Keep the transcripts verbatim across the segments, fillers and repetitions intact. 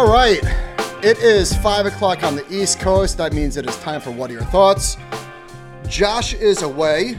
All right, it is five o'clock on the East Coast. That means it is time for What Are Your Thoughts? Josh is away,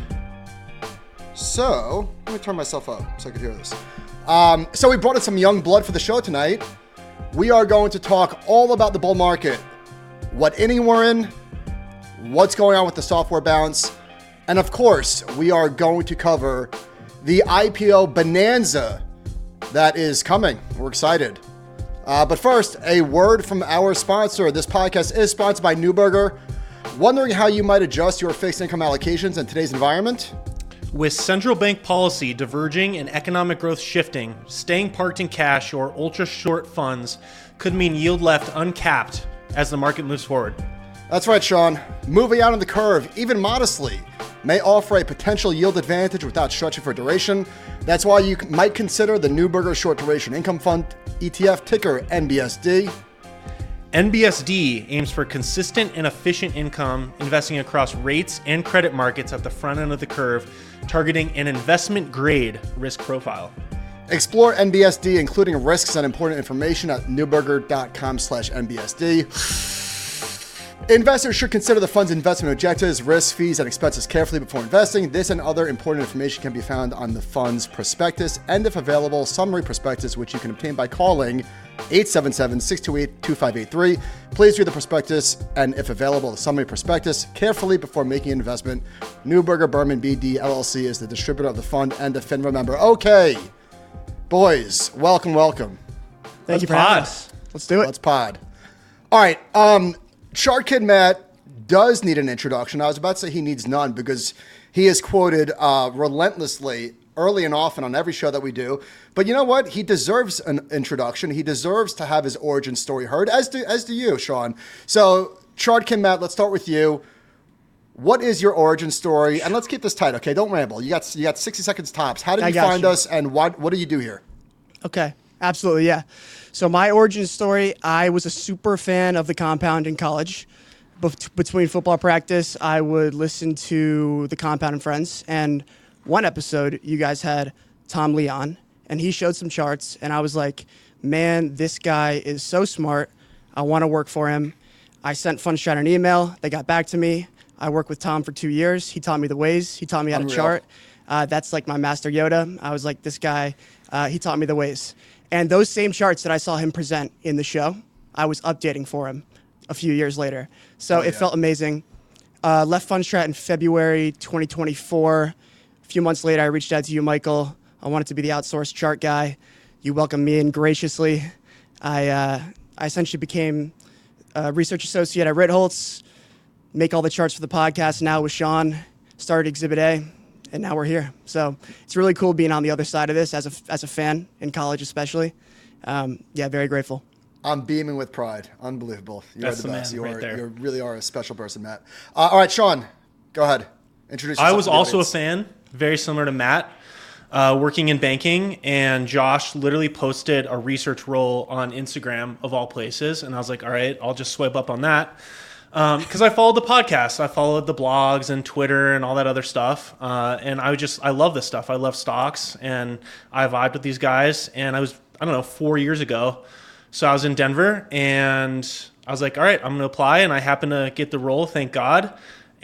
so let me turn myself up so I can hear this. Um, so we brought in some young blood for the show tonight. We are going to talk all about the bull market, what inning we're in, what's going on with the software bounce, and of course, we are going to cover the I P O bonanza that is coming. We're excited. Uh, but first, a word from our sponsor. This podcast is sponsored by Neuberger. Wondering how you might adjust your fixed income allocations in today's environment? With central bank policy diverging and economic growth shifting, staying parked in cash or ultra-short funds could mean yield left uncapped as the market moves forward. That's right, Sean. Moving out on the curve, even modestly, may offer a potential yield advantage without stretching for duration. That's why you might consider the Neuberger Short Duration Income Fund E T F, ticker N B S D. N B S D aims for consistent and efficient income, investing across rates and credit markets at the front end of the curve, targeting an investment-grade risk profile. Explore N B S D, including risks and important information, at neuberger.com slash NBSD. Investors should consider the fund's investment objectives, risks, fees, and expenses carefully before investing. This and other important information can be found on the fund's prospectus and, if available, summary prospectus, which you can obtain by calling eight seven seven, six two eight, two five eight three. Please read the prospectus and, if available, the summary prospectus carefully before making an investment. Neuberger Berman B D L L C is the distributor of the fund and a FINRA member. Okay, boys, welcome, welcome. Thank Let's you for pod. having us. Let's do it. Let's pod. All right. Um, Chart Kid Matt does need an introduction. I was about to say he needs none because he is quoted uh, relentlessly early and often on every show that we do. But you know what? He deserves an introduction. He deserves to have his origin story heard, as do, as do you, Sean. So, Chart Kid Matt, let's start with you. What is your origin story? And let's keep this tight, okay? Don't ramble. You got you got sixty seconds tops. How did I you got find you. us, and what what do you do here? Okay, absolutely, yeah. So my origin story, I was a super fan of The Compound in college. Bef- between football practice, I would listen to The Compound and Friends. And one episode, you guys had Tom Leon, and he showed some charts. And I was like, man, this guy is so smart. I want to work for him. I sent Fundstrat an email. They got back to me. I worked with Tom for two years. He taught me the ways. He taught me how Unreal. to chart. Uh, that's like my master Yoda. I was like, this guy, uh, he taught me the ways. And those same charts that I saw him present in the show, I was updating for him a few years later. So Oh, it yeah. felt amazing. Uh, left Fundstrat in February twenty twenty-four. A few months later, I reached out to you, Michael. I wanted to be the outsourced chart guy. You welcomed me in graciously. I, uh, I essentially became a research associate at Ritholtz, make all the charts for the podcast now with Sean, started Exhibit A. And now we're here. So it's really cool being on the other side of this as a, as a fan, in college especially. Um, yeah, very grateful. I'm beaming with pride. Unbelievable. You That's are the, the best. man You right are, there. you really are a special person, Matt. Uh, all right, Sean, go ahead. Introduce yourself. I was to the also a audience. fan, very similar to Matt, uh, working in banking, and Josh literally posted a research role on Instagram, of all places, and I was like, all right, I'll just swipe up on that. Because um, I followed the podcast, I followed the blogs and Twitter and all that other stuff, uh, and I would just I love this stuff. I love stocks, and I vibed with these guys. And I was I don't know four years ago, so I was in Denver, and I was like, all right, I'm gonna apply, and I happened to get the role, thank God.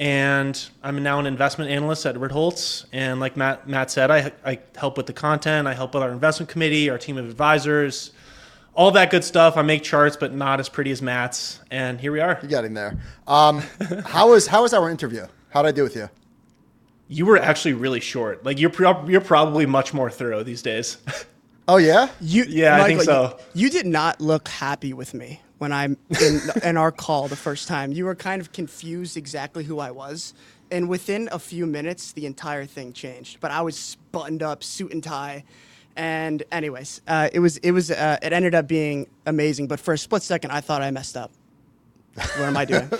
And I'm now an investment analyst at Ritholtz, and like Matt Matt said, I I help with the content, I help with our investment committee, our team of advisors. All that good stuff. I make charts, but not as pretty as Matt's. And here we are. You're getting there. Um, how was how was our interview? How did I do with you? You were actually really short. Like you're pro- you're probably much more thorough these days. Oh, yeah? You, Yeah, I think Michael, so. You, you did not look happy with me when I'm in, in our call the first time. You were kind of confused exactly who I was. And within a few minutes, the entire thing changed. But I was buttoned up, suit and tie. And anyways, uh, it was it was uh, it ended up being amazing. But for a split second, I thought I messed up. What am I doing?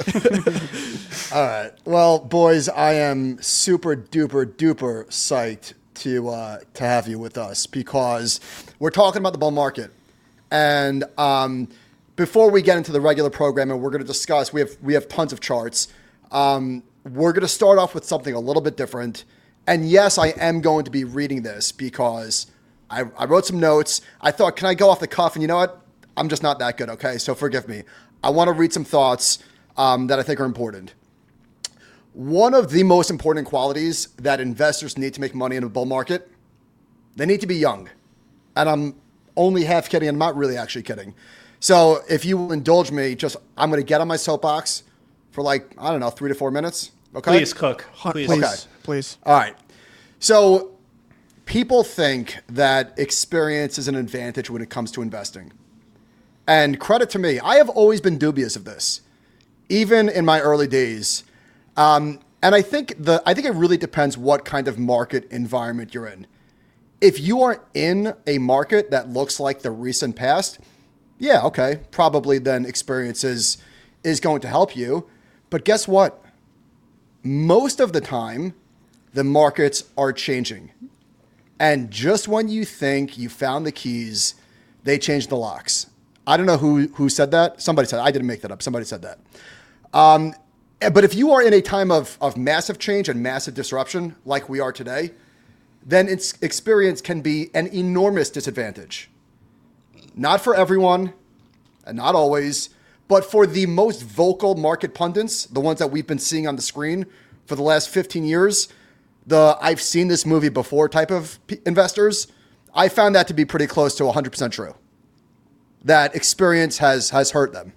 All right. Well, boys, I am super duper duper psyched to uh, to have you with us because we're talking about the bull market. And um, before we get into the regular program, and we're going to discuss, we have we have tons of charts. Um, we're going to start off with something a little bit different. And yes, I am going to be reading this because I, I wrote some notes. I thought, can I go off the cuff? And you know what? I'm just not that good, okay? So forgive me. I want to read some thoughts um, that I think are important. One of the most important qualities that investors need to make money in a bull market, they need to be young. And I'm only half kidding, and I'm not really actually kidding. So if you will indulge me, just I'm going to get on my soapbox for like, I don't know, three to four minutes. Okay? Please, Cook. Please. Please. Okay. Please. All right. So people think that experience is an advantage when it comes to investing. And credit to me, I have always been dubious of this, even in my early days. Um, and I think the I think it really depends what kind of market environment you're in. If you are in a market that looks like the recent past, yeah, okay, probably then experience is, is going to help you. But guess what? Most of the time, the markets are changing. And just when you think you found the keys, they change the locks. I don't know who, who said that. Somebody said, I didn't make that up. Somebody said that. Um, but if you are in a time of, of massive change and massive disruption like we are today, then its experience can be an enormous disadvantage. Not for everyone, and not always, but for the most vocal market pundits, the ones that we've been seeing on the screen for the last fifteen years, the I've seen this movie before type of p- investors, I found that to be pretty close to one hundred percent true. That experience has, has hurt them.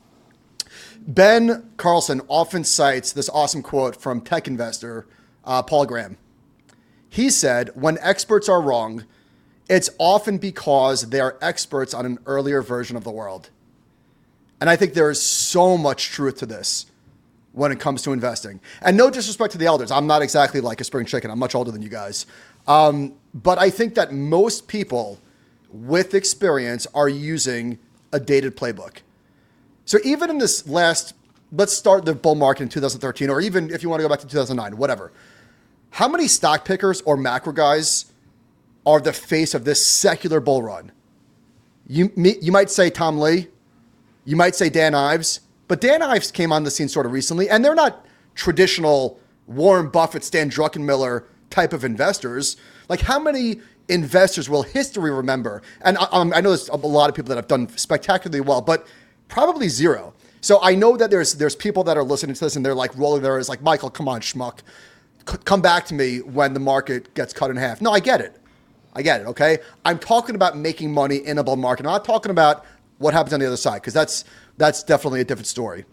Ben Carlson often cites this awesome quote from tech investor uh, Paul Graham. He said, when experts are wrong, it's often because they are experts on an earlier version of the world. And I think there is so much truth to this when it comes to investing. And no disrespect to the elders. I'm not exactly like a spring chicken. I'm much older than you guys. Um, but I think that most people with experience are using a dated playbook. So even in this last, let's start the bull market in two thousand thirteen, or even if you want to go back to two thousand nine, whatever. How many stock pickers or macro guys are the face of this secular bull run? You, you might say Tom Lee. You might say Dan Ives. But Dan Ives came on the scene sort of recently, and they're not traditional Warren Buffett, Stan Druckenmiller type of investors. Like, how many investors will history remember? And um, I know there's a lot of people that have done spectacularly well, but probably zero. So I know that there's there's people that are listening to this, and they're like rolling their eyes like, Michael, come on, schmuck. Come back to me when the market gets cut in half. No, I get it. I get it, okay? I'm talking about making money in a bull market. I'm not talking about what happens on the other side, because that's that's definitely a different story.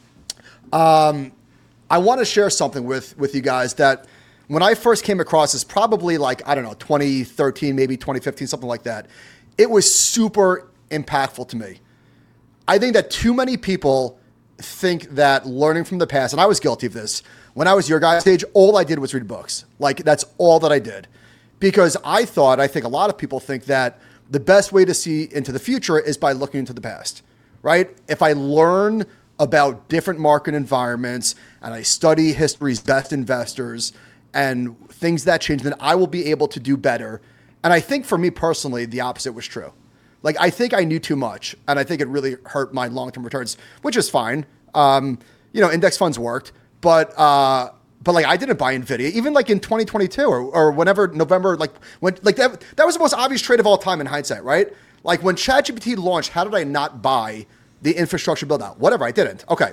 Um, I want to share something with, with you guys that when I first came across this, probably like, I don't know, twenty thirteen, maybe twenty fifteen, something like that. It was super impactful to me. I think that too many people think that learning from the past, and I was guilty of this, when I was your guys' age, all I did was read books. Like, that's all that I did. Because I thought, I think a lot of people think that the best way to see into the future is by looking into the past, right? If I learn about different market environments and I study history's best investors and things that change, then I will be able to do better. And I think for me personally, the opposite was true. Like, I think I knew too much, and I think it really hurt my long-term returns, which is fine. Um, you know, index funds worked. But uh, but like I didn't buy Nvidia, even like in twenty twenty-two or, or whenever November, like when like that that was the most obvious trade of all time in hindsight, right? Like when ChatGPT launched, how did I not buy the infrastructure build out? Whatever, I didn't. Okay,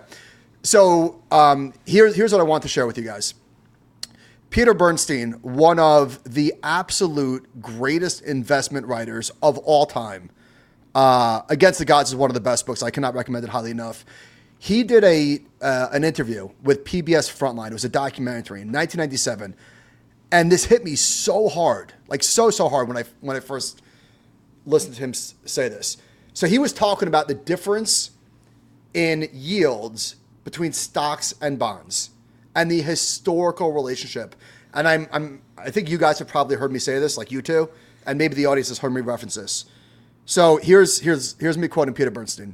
so um, here's here's what I want to share with you guys. Peter Bernstein, one of the absolute greatest investment writers of all time, uh, Against the Gods is one of the best books. I cannot recommend it highly enough. He did a uh, an interview with P B S Frontline. It was a documentary in nineteen ninety-seven, and this hit me so hard, like so so hard when I when I first listened to him say this. So he was talking about the difference in yields between stocks and bonds, and the historical relationship. And I'm I'm I think you guys have probably heard me say this, like you two, and maybe the audience has heard me reference this. So here's here's here's me quoting Peter Bernstein.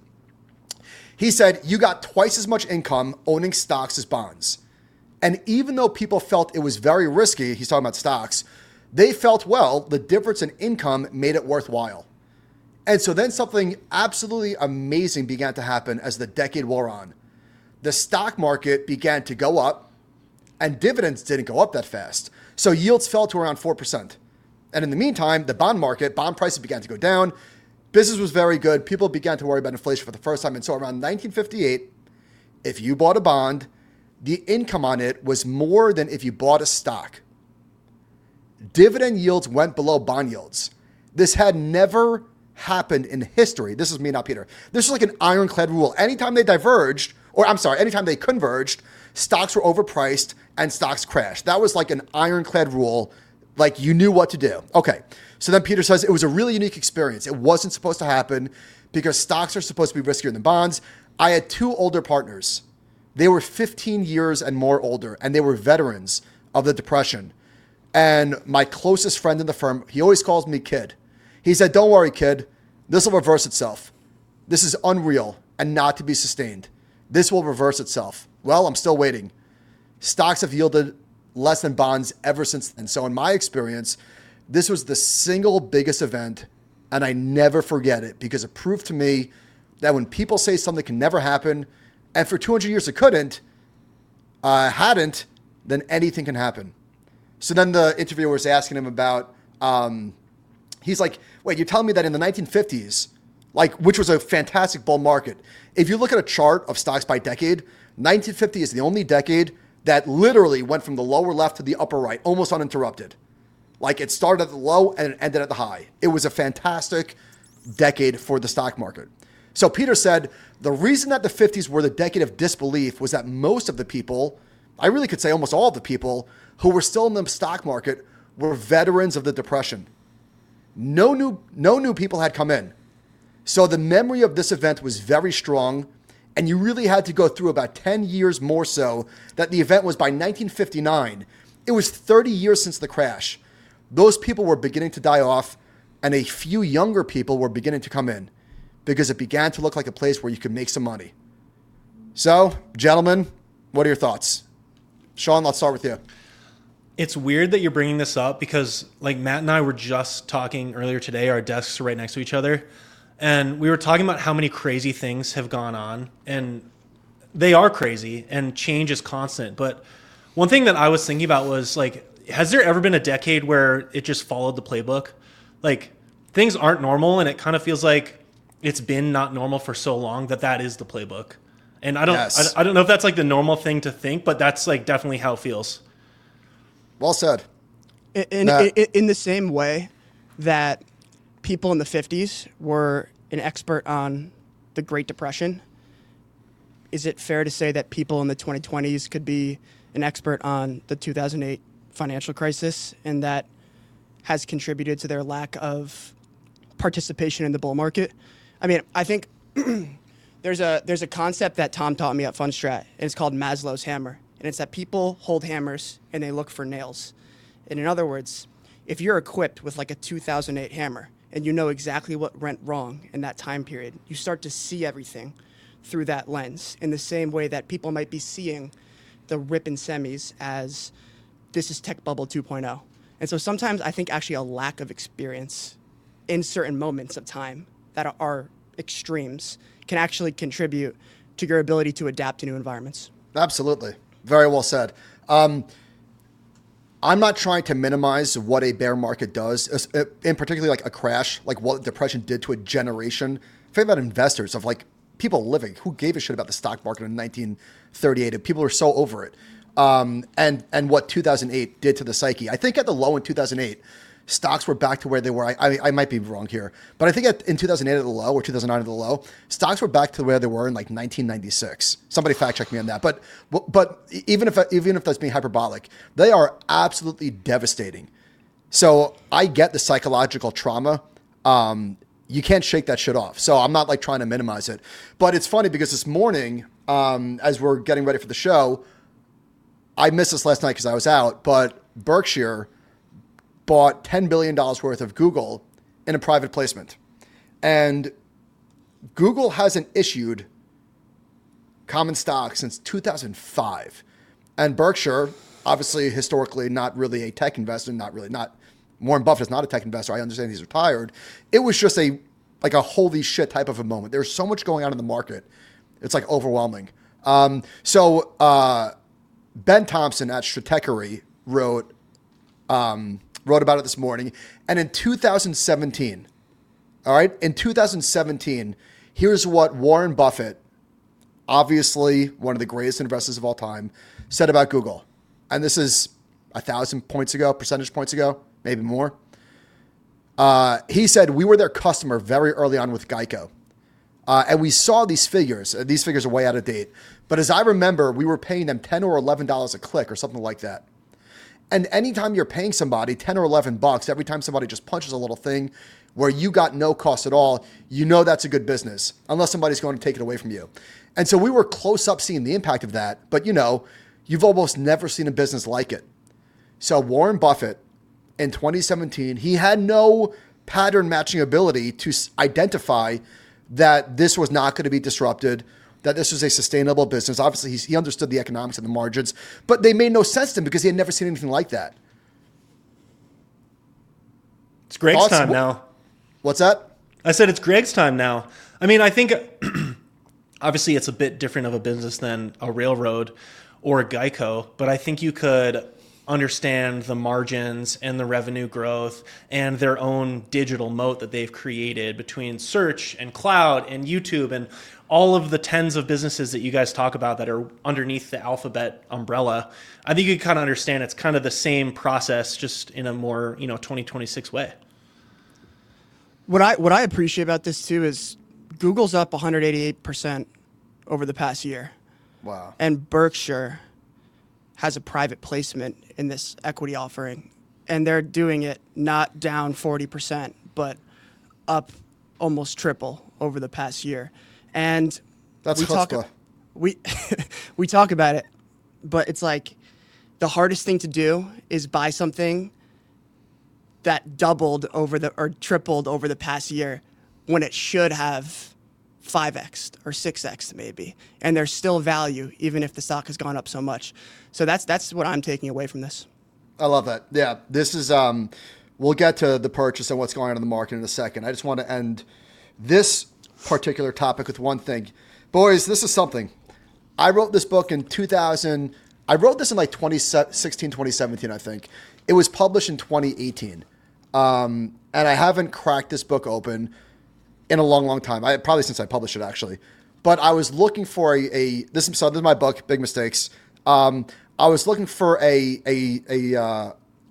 He said, you got twice as much income owning stocks as bonds. And even though people felt it was very risky, he's talking about stocks, they felt, well, the difference in income made it worthwhile. And so then something absolutely amazing began to happen as the decade wore on. The stock market began to go up, and dividends didn't go up that fast. So yields fell to around four percent. And in the meantime, the bond market, bond prices began to go down. business was very good. People began to worry about inflation for the first time. And so around nineteen fifty-eight, if you bought a bond, the income on it was more than if you bought a stock. Dividend yields went below bond yields. This had never happened in history. This is me, not Peter. This was like an ironclad rule. Anytime they diverged, or I'm sorry, anytime they converged, stocks were overpriced and stocks crashed. That was like an ironclad rule. Like you knew what to do. Okay. So then Peter says it was a really unique experience. It wasn't supposed to happen because stocks are supposed to be riskier than bonds. I had two older partners. They were fifteen years and more older, and they were veterans of the Depression. And my closest friend in the firm, he always calls me kid. He said, don't worry, kid. This will reverse itself. This is unreal and not to be sustained. This will reverse itself. Well, I'm still waiting. Stocks have yielded less than bonds ever since then. So in my experience, this was the single biggest event, and I never forget it because it proved to me that when people say something can never happen, and for two hundred years it couldn't, uh, hadn't, then anything can happen. So then the interviewer was asking him about, um, he's like, wait, you're telling me that in the nineteen fifties, like, which was a fantastic bull market, if you look at a chart of stocks by decade, nineteen fifty is the only decade that literally went from the lower left to the upper right, almost uninterrupted. Like it started at the low and it ended at the high. It was a fantastic decade for the stock market. So Peter said, the reason that the fifties were the decade of disbelief was that most of the people, I really could say almost all of the people who were still in the stock market were veterans of the Depression. No new, no new people had come in. So the memory of this event was very strong, and you really had to go through about ten years more so that the event was by nineteen fifty-nine. It was thirty years since the crash. Those people were beginning to die off, and a few younger people were beginning to come in because it began to look like a place where you could make some money. So, gentlemen, what are your thoughts? Sean, let's start with you. It's weird that you're bringing this up because like Matt and I were just talking earlier today. Our desks are right next to each other. And we were talking about how many crazy things have gone on. And they are crazy and change is constant. But one thing that I was thinking about was like, has there ever been a decade where it just followed the playbook? Like things aren't normal and it kind of feels like it's been not normal for so long that that is the playbook. And I don't, Yes. I, I don't know if that's like the normal thing to think, but that's like definitely how it feels. Well said. In, in, Matt. in, in the same way that people in the fifties were an expert on the Great Depression, is it fair to say that people in the twenty twenties could be an expert on the two thousand eight financial crisis, and that has contributed to their lack of participation in the bull market? I mean, I think there's a there's a concept that Tom taught me at Fundstrat, and it's called Maslow's hammer. And it's that people hold hammers and they look for nails. And in other words, if you're equipped with like a two thousand eight hammer and you know exactly what went wrong in that time period, you start to see everything through that lens in the same way that people might be seeing the rip in semis as this is tech bubble two point oh. And so sometimes I think actually a lack of experience in certain moments of time that are, are extremes can actually contribute to your ability to adapt to new environments. Absolutely. Very well said. Um, I'm not trying to minimize what a bear market does, in particularly like a crash, like what the Depression did to a generation. Think about investors of like people living. Who gave a shit about the stock market in nineteen thirty-eight? People were so over it. Um, and and what two thousand eight did to the psyche. I think at the low in two thousand eight, stocks were back to where they were. I, I, I might be wrong here, but I think at, in two thousand eight at the low or two thousand nine at the low, stocks were back to where they were in like nineteen ninety-six. Somebody fact check me on that. But but even if even if that's being hyperbolic, they are absolutely devastating. So I get the psychological trauma. Um, you can't shake that shit off. So I'm not like trying to minimize it. But it's funny because this morning, um, as we're getting ready for the show, I missed this last night because I was out, but Berkshire bought ten billion dollars worth of Google in a private placement. And Google hasn't issued common stock since two thousand five. And Berkshire, obviously historically not really a tech investor, not really, not, Warren Buffett is not a tech investor. I understand he's retired. It was just a, like a holy shit type of a moment. There's so much going on in the market. It's like overwhelming. Um, so uh, Ben Thompson at Stratechery wrote, um, wrote about it this morning. And in two thousand seventeen, All right. In two thousand seventeen, here's what Warren Buffett, obviously one of the greatest investors of all time, said about Google. And this is a thousand points ago, percentage points ago, maybe more. Uh, he said, we were their customer very early on with Geico. Uh, and we saw these figures. Uh, these figures are way out of date. But as I remember, we were paying them ten or eleven dollars a click or something like that. And anytime you're paying somebody ten or eleven bucks, every time somebody just punches a little thing where you got no cost at all, you know that's a good business, unless somebody's going to take it away from you. And so we were close up seeing the impact of that. But, you know, you've almost never seen a business like it. So Warren Buffett, in twenty seventeen, he had no pattern matching ability to identify that this was not going to be disrupted, that this was a sustainable business. Obviously, he's, he understood the economics and the margins, but they made no sense to him because he had never seen anything like that. It's Greg's Thoughts? time now. What's that? I said it's Greg's time now. I mean, I think obviously it's a bit different of a business than a railroad or a Geico, but I think you could understand the margins and the revenue growth and their own digital moat that they've created between search and cloud and YouTube and all of the tens of businesses that you guys talk about that are underneath the Alphabet umbrella. I think you kind of understand it's kind of the same process, just in a more, you know, twenty twenty-six way. What I what I appreciate about this too is Google's up one hundred eighty-eight percent over the past year. Wow. And Berkshire has a private placement in this equity offering, and they're doing it not down forty percent, but up almost triple over the past year. And That's we talk, chutzpah. we we talk about it, but it's like the hardest thing to do is buy something that doubled over the or tripled over the past year when it should have five X or six X maybe, and there's still value even if the stock has gone up so much. So that's that's what I'm taking away from this. I love that. Yeah, this is. Um, we'll get to the purchase and what's going on in the market in a second. I just want to end this particular topic with one thing, boys. This is something. I wrote this book in two thousand. I wrote this in like twenty sixteen, twenty seventeen, I think. It was published in twenty eighteen, um, and I haven't cracked this book open in a long, long time. I probably since I published it, actually. But I was looking for a, a this, so this is my book, Big Mistakes. Um, I was looking for a a a, uh,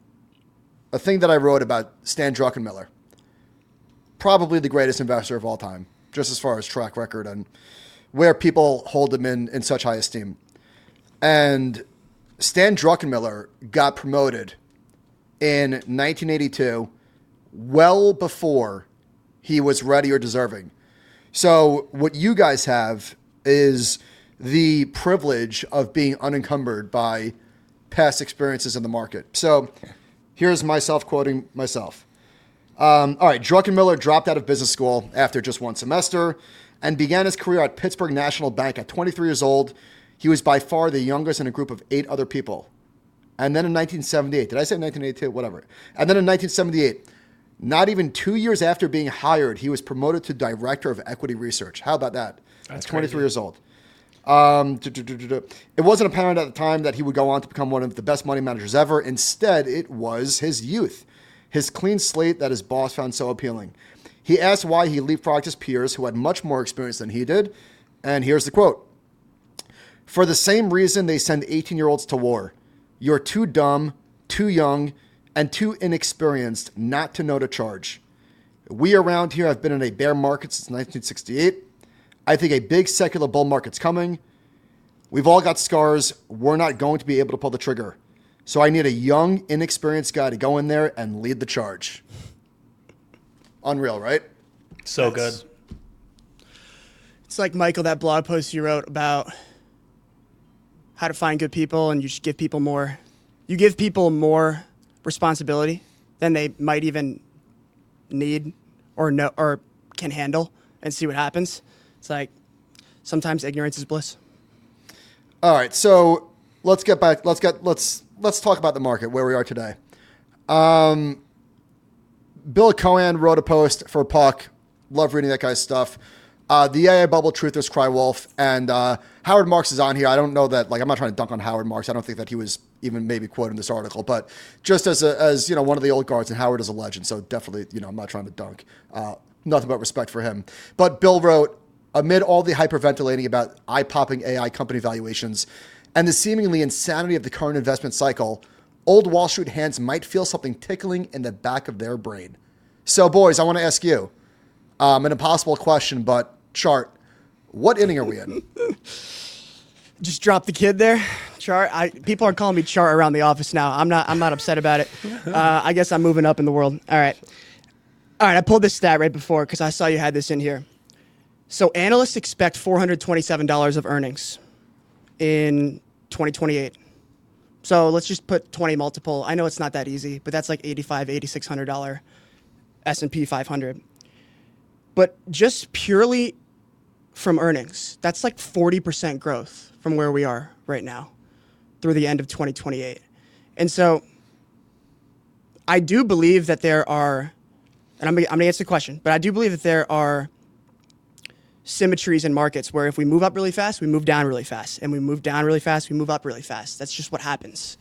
a thing that I wrote about Stan Druckenmiller, probably the greatest investor of all time, just as far as track record and where people hold him in, in such high esteem. And Stan Druckenmiller got promoted in nineteen eighty-two, well before he was ready or deserving. So what you guys have is the privilege of being unencumbered by past experiences in the market. So here's myself quoting myself. Um, all right, Druckenmiller dropped out of business school after just one semester and began his career at Pittsburgh National Bank at twenty-three years old. He was by far the youngest in a group of eight other people. And then in nineteen seventy-eight, did I say nineteen eighty-two? Whatever. And then in nineteen seventy-eight, not even two years after being hired, he was promoted to Director of Equity Research. How about that? That's At twenty-three crazy. years old. Um, it wasn't apparent at the time that he would go on to become one of the best money managers ever. Instead, it was his youth, his clean slate that his boss found so appealing. He asked why he leapfrogged his peers who had much more experience than he did. And here's the quote. For the same reason they send eighteen-year-olds to war. You're too dumb, too young, and too inexperienced not to know to charge. We around here have been in a bear market since nineteen sixty-eight. I think a big secular bull market's coming. We've all got scars. We're not going to be able to pull the trigger. So I need a young, inexperienced guy to go in there and lead the charge. Unreal, right? So That's- good. It's like, Michael, that blog post you wrote about how to find good people, and you should give people more. You give people more responsibility than they might even need or know or can handle, and see what happens. It's like sometimes ignorance is bliss. All right, so let's get back. Let's get let's let's talk about the market where we are today. Um, Bill Cohen wrote a post for Puck. Love reading that guy's stuff. Uh, the A I bubble truthers cry wolf, and uh, Howard Marks is on here. I don't know that. Like, I'm not trying to dunk on Howard Marks. I don't think that he was even maybe quoting this article, but just as a, as you know, one of the old guards, and Howard is a legend. So definitely, you know, I'm not trying to dunk. Uh, nothing but respect for him. But Bill wrote, amid all the hyperventilating about eye-popping A I company valuations and the seemingly insanity of the current investment cycle, old Wall Street hands might feel something tickling in the back of their brain. So, boys, I want to ask you um, an impossible question, but Chart, what inning are we in? Just drop the kid there, Chart. I, people are calling me Chart around the office now. I'm not. I'm not upset about it. Uh, I guess I'm moving up in the world. All right, all right. I pulled this stat right before because I saw you had this in here. So analysts expect four hundred twenty-seven dollars of earnings in twenty twenty-eight. So let's just put twenty multiple. I know it's not that easy, but that's like eighty-five, eighty-six hundred dollar S and P five hundred. But just purely from earnings, that's like forty percent growth from where we are right now through the end of twenty twenty-eight. And so I do believe that there are, and I'm, I'm going to answer the question, but I do believe that there are symmetries in markets where if we move up really fast, we move down really fast. And we move down really fast, we move up really fast. That's just what happens.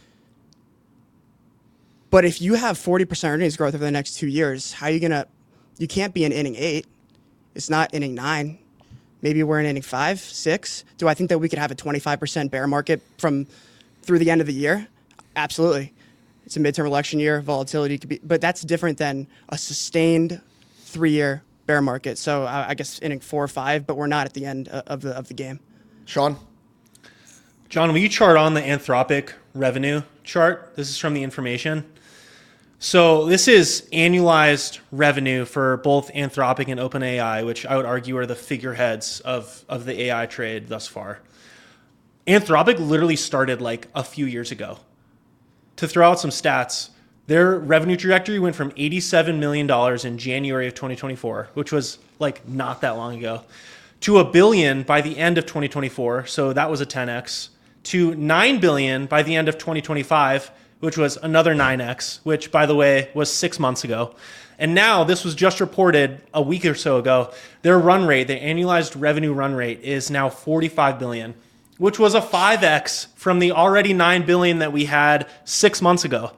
But if you have forty percent earnings growth over the next two years, how are you going to, you can't be in inning eight. It's not inning nine. Maybe we're in inning five, six. Do I think that we could have a twenty-five percent bear market from through the end of the year? Absolutely. It's a midterm election year. Volatility could be, but that's different than a sustained three-year bear market. So I, I guess inning four or five, but we're not at the end of the of the game. Sean? John, will you chart on the Anthropic revenue chart? This is from the information. So this is annualized revenue for both Anthropic and OpenAI, which I would argue are the figureheads of, of the A I trade thus far. Anthropic literally started like a few years ago. To throw out some stats, their revenue trajectory went from eighty-seven million dollars in January of twenty twenty-four, which was like not that long ago, to a billion by the end of twenty twenty-four. So that was a ten X, to nine billion by the end of twenty twenty-five, which was another nine X, which, by the way, was six months ago. And now, this was just reported a week or so ago, their run rate, their annualized revenue run rate is now forty-five billion dollars, which was a five X from the already nine billion dollars that we had six months ago.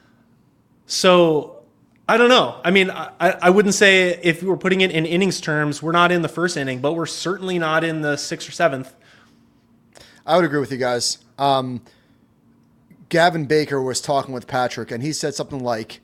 So, I don't know. I mean, I, I wouldn't say if we were putting it in innings terms, we're not in the first inning, but we're certainly not in the sixth or seventh. I would agree with you guys. Um, Gavin Baker was talking with Patrick, and he said something like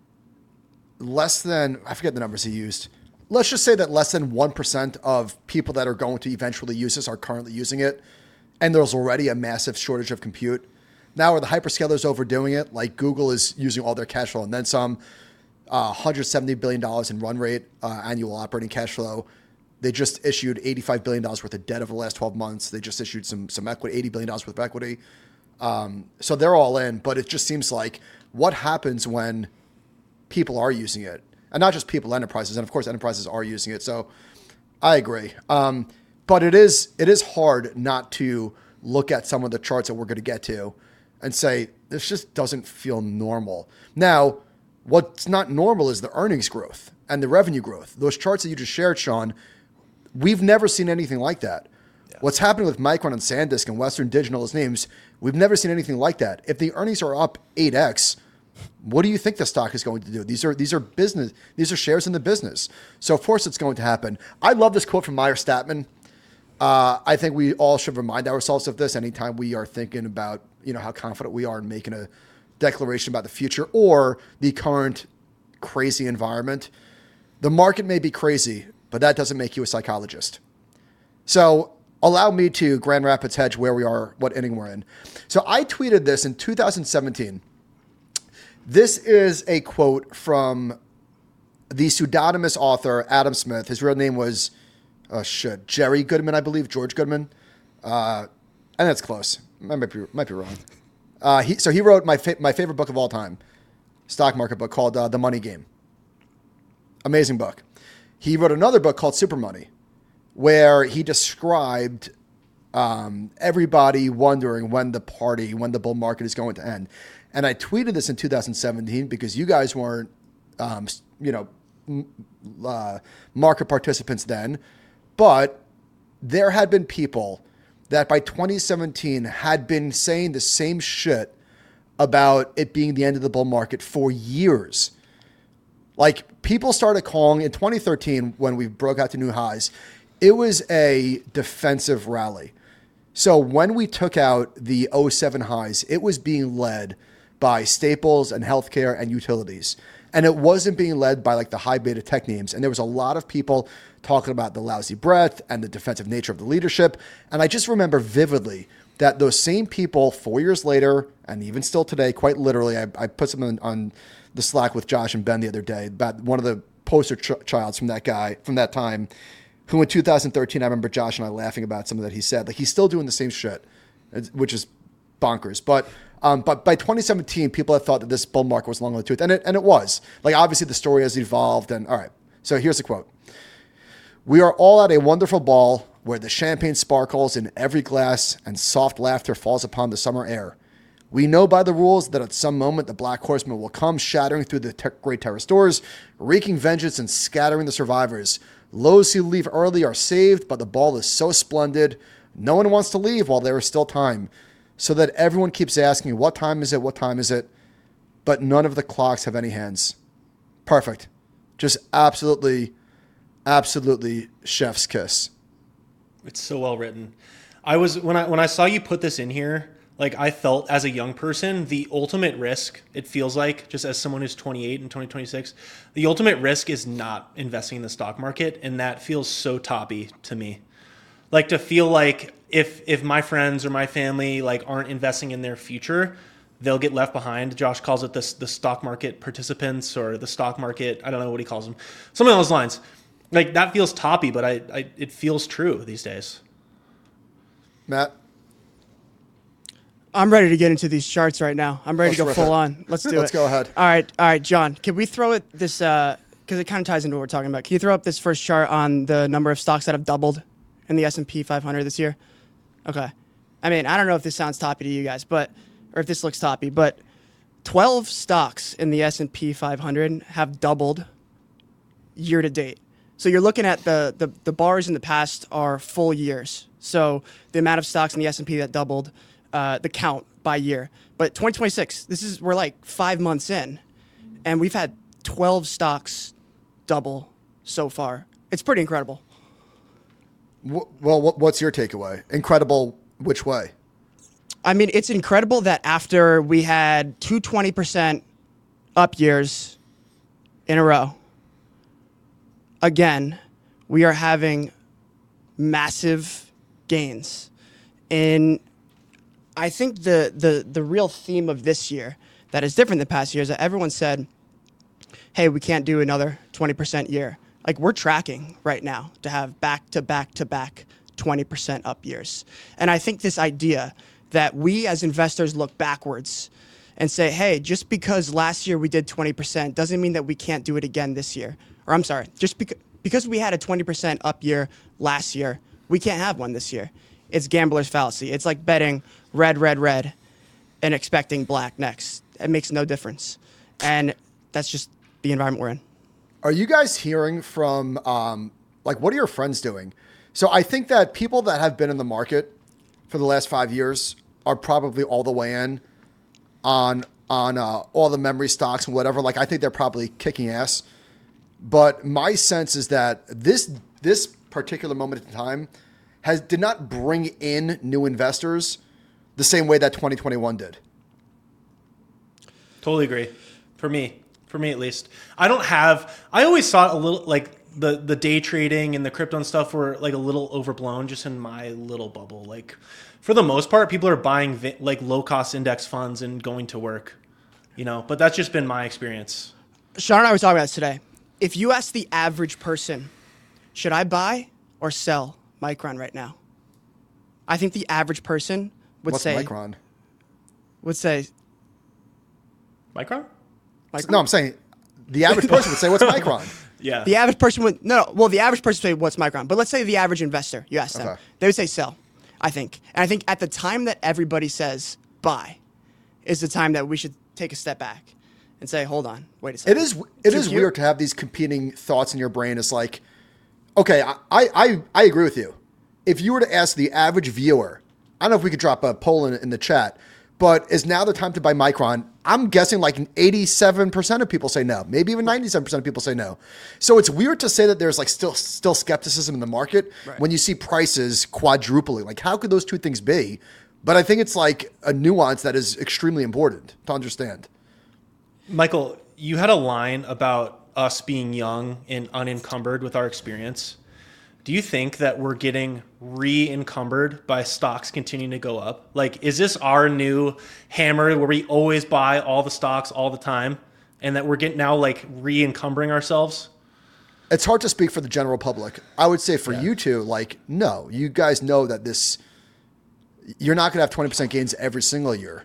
less than, I forget the numbers he used. Let's just say that less than one percent of people that are going to eventually use this are currently using it, and there's already a massive shortage of compute. Now are the hyperscalers overdoing it? Like Google is using all their cash flow and then some, uh, one hundred seventy billion dollars in run rate, uh, annual operating cash flow. They just issued eighty-five billion dollars worth of debt over the last twelve months. They just issued some some equity, eighty billion dollars worth of equity. Um, so they're all in, but it just seems like what happens when people are using it, and not just people, enterprises, and of course enterprises are using it. So I agree. Um, but it is, it is hard not to look at some of the charts that we're going to get to and say, this just doesn't feel normal. Now, what's not normal is the earnings growth and the revenue growth. Those charts that you just shared, Sean, we've never seen anything like that. Yeah. What's happening with Micron and SanDisk and Western Digital as names, we've never seen anything like that. If the earnings are up eight X, what do you think the stock is going to do? These are these are business. These are shares in the business. So of course it's going to happen. I love this quote from Meyer Statman. Uh, I think we all should remind ourselves of this anytime we are thinking about, you know, how confident we are in making a declaration about the future or the current crazy environment. The market may be crazy, but that doesn't make you a psychologist. So allow me to Grand Rapids hedge where we are, what inning we're in. So I tweeted this in two thousand seventeen. This is a quote from the pseudonymous author, Adam Smith. His real name was, oh shit, Jerry Goodman, I believe, George Goodman. Uh, and that's close. I might be, might be wrong. Uh, he, so he wrote my fa- my favorite book of all time, stock market book called uh, The Money Game. Amazing book. He wrote another book called Super Money, where he described um, everybody wondering when the party, when the bull market is going to end. And I tweeted this in two thousand seventeen because you guys weren't, um, you know, uh, market participants then, but there had been people that by twenty seventeen had been saying the same shit about it being the end of the bull market for years. Like people started calling in twenty thirteen when we broke out to new highs, it was a defensive rally. So when we took out the oh seven highs, it was being led by staples and healthcare and utilities. And it wasn't being led by like the high beta tech names. And there was a lot of people talking about the lousy breadth and the defensive nature of the leadership. And I just remember vividly that those same people four years later, and even still today, quite literally, I, I put something on the Slack with Josh and Ben the other day about one of the poster ch- childs from that guy from that time, who in two thousand thirteen, I remember Josh and I laughing about something that he said. Like he's still doing the same shit, which is bonkers. But um, but by twenty seventeen, people had thought that this bull market was long in the tooth, and it and it was. Like obviously the story has evolved, and all right. So here's the quote: "We are all at a wonderful ball where the champagne sparkles in every glass and soft laughter falls upon the summer air. We know by the rules that at some moment the Black Horseman will come shattering through the ter- Great Terrace doors, wreaking vengeance and scattering the survivors. Those who leave early are saved, but the ball is so splendid, no one wants to leave while there is still time, so that everyone keeps asking, what time is it, what time is it? But none of the clocks have any hands." Perfect. Just absolutely, absolutely chef's kiss. It's so well written. I was when I when I saw you put this in here, like I felt as a young person, the ultimate risk, it feels like, just as someone who's twenty-eight and twenty twenty-six, the ultimate risk is not investing in the stock market, and that feels so toppy to me. Like to feel like if if my friends or my family like aren't investing in their future, they'll get left behind. Josh calls it this the stock market participants or the stock market, I don't know what he calls them. Something along those lines. Like that feels toppy, but I, I it feels true these days. Matt? I'm ready to get into these charts right now. I'm ready Let's to go rip full it. on. Let's do it. Let's go ahead. All right, all right, John. Can we throw it this because it kind of ties into what we're talking about? Can you throw up this first chart on the number of stocks that have doubled in the S and P five hundred this year? Okay. I mean, I don't know if this sounds toppy to you guys, but or if this looks toppy, but twelve stocks in the S and P five hundred have doubled year to date. So you're looking at the, the the bars in the past are full years. So the amount of stocks in the S and P that doubled, uh, the count by year. But twenty twenty-six, this is we're like five months in, and we've had twelve stocks double so far. It's pretty incredible. Well, what's your takeaway? Incredible which way? I mean, it's incredible that after we had two twenty percent up years in a row, again, we are having massive gains. And I think the, the, the real theme of this year that is different than past years, that everyone said, hey, we can't do another twenty percent year. Like we're tracking right now to have back to back to back twenty percent up years. And I think this idea that we as investors look backwards and say, hey, just because last year we did twenty percent doesn't mean that we can't do it again this year. Or I'm sorry, just because because we had a twenty percent up year last year, we can't have one this year. It's gambler's fallacy. It's like betting red, red, red and expecting black next. It makes no difference. And that's just the environment we're in. Are you guys hearing from, um, like, what are your friends doing? So I think that people that have been in the market for the last five years are probably all the way in on on uh, all the memory stocks and whatever. Like, I think they're probably kicking ass. But my sense is that this this particular moment in time has did not bring in new investors the same way that twenty twenty-one did. Totally agree. For me, for me at least, I don't have. I always thought a little like the the day trading and the crypto and stuff were like a little overblown, just in my little bubble. Like for the most part, people are buying vi- like low cost index funds and going to work, you know. But that's just been my experience. Sean and I were talking about this today. If you ask the average person, should I buy or sell Micron right now? I think the average person would What's say Micron? would say Micron? Micron? No, I'm saying the average person would say, "What's Micron?" Yeah. The average person would no, no. Well, the average person would say, "What's Micron?" But let's say the average investor, you ask them, Okay. they would say sell. I think, and I think at the time that everybody says buy, is the time that we should take a step back and say, "Hold on, wait a second." It is it Too is cute? weird to have these competing thoughts in your brain. It's like, okay, I, I, I agree with you. If you were to ask the average viewer, I don't know if we could drop a poll in, in the chat, but is now the time to buy Micron? I'm guessing like eighty-seven percent of people say no, maybe even ninety-seven percent of people say no. So it's weird to say that there's like still still skepticism in the market right. when you see prices quadrupling. Like, how could those two things be? But I think it's like a nuance that is extremely important to understand. Michael, you had a line about us being young and unencumbered with our experience. Do you think that we're getting re-encumbered by stocks continuing to go up? Like, is this our new hammer where we always buy all the stocks all the time and that we're getting now like re-encumbering ourselves? It's hard to speak for the general public. I would say for yeah. you two, like, no, you guys know that this, you're not going to have twenty percent gains every single year.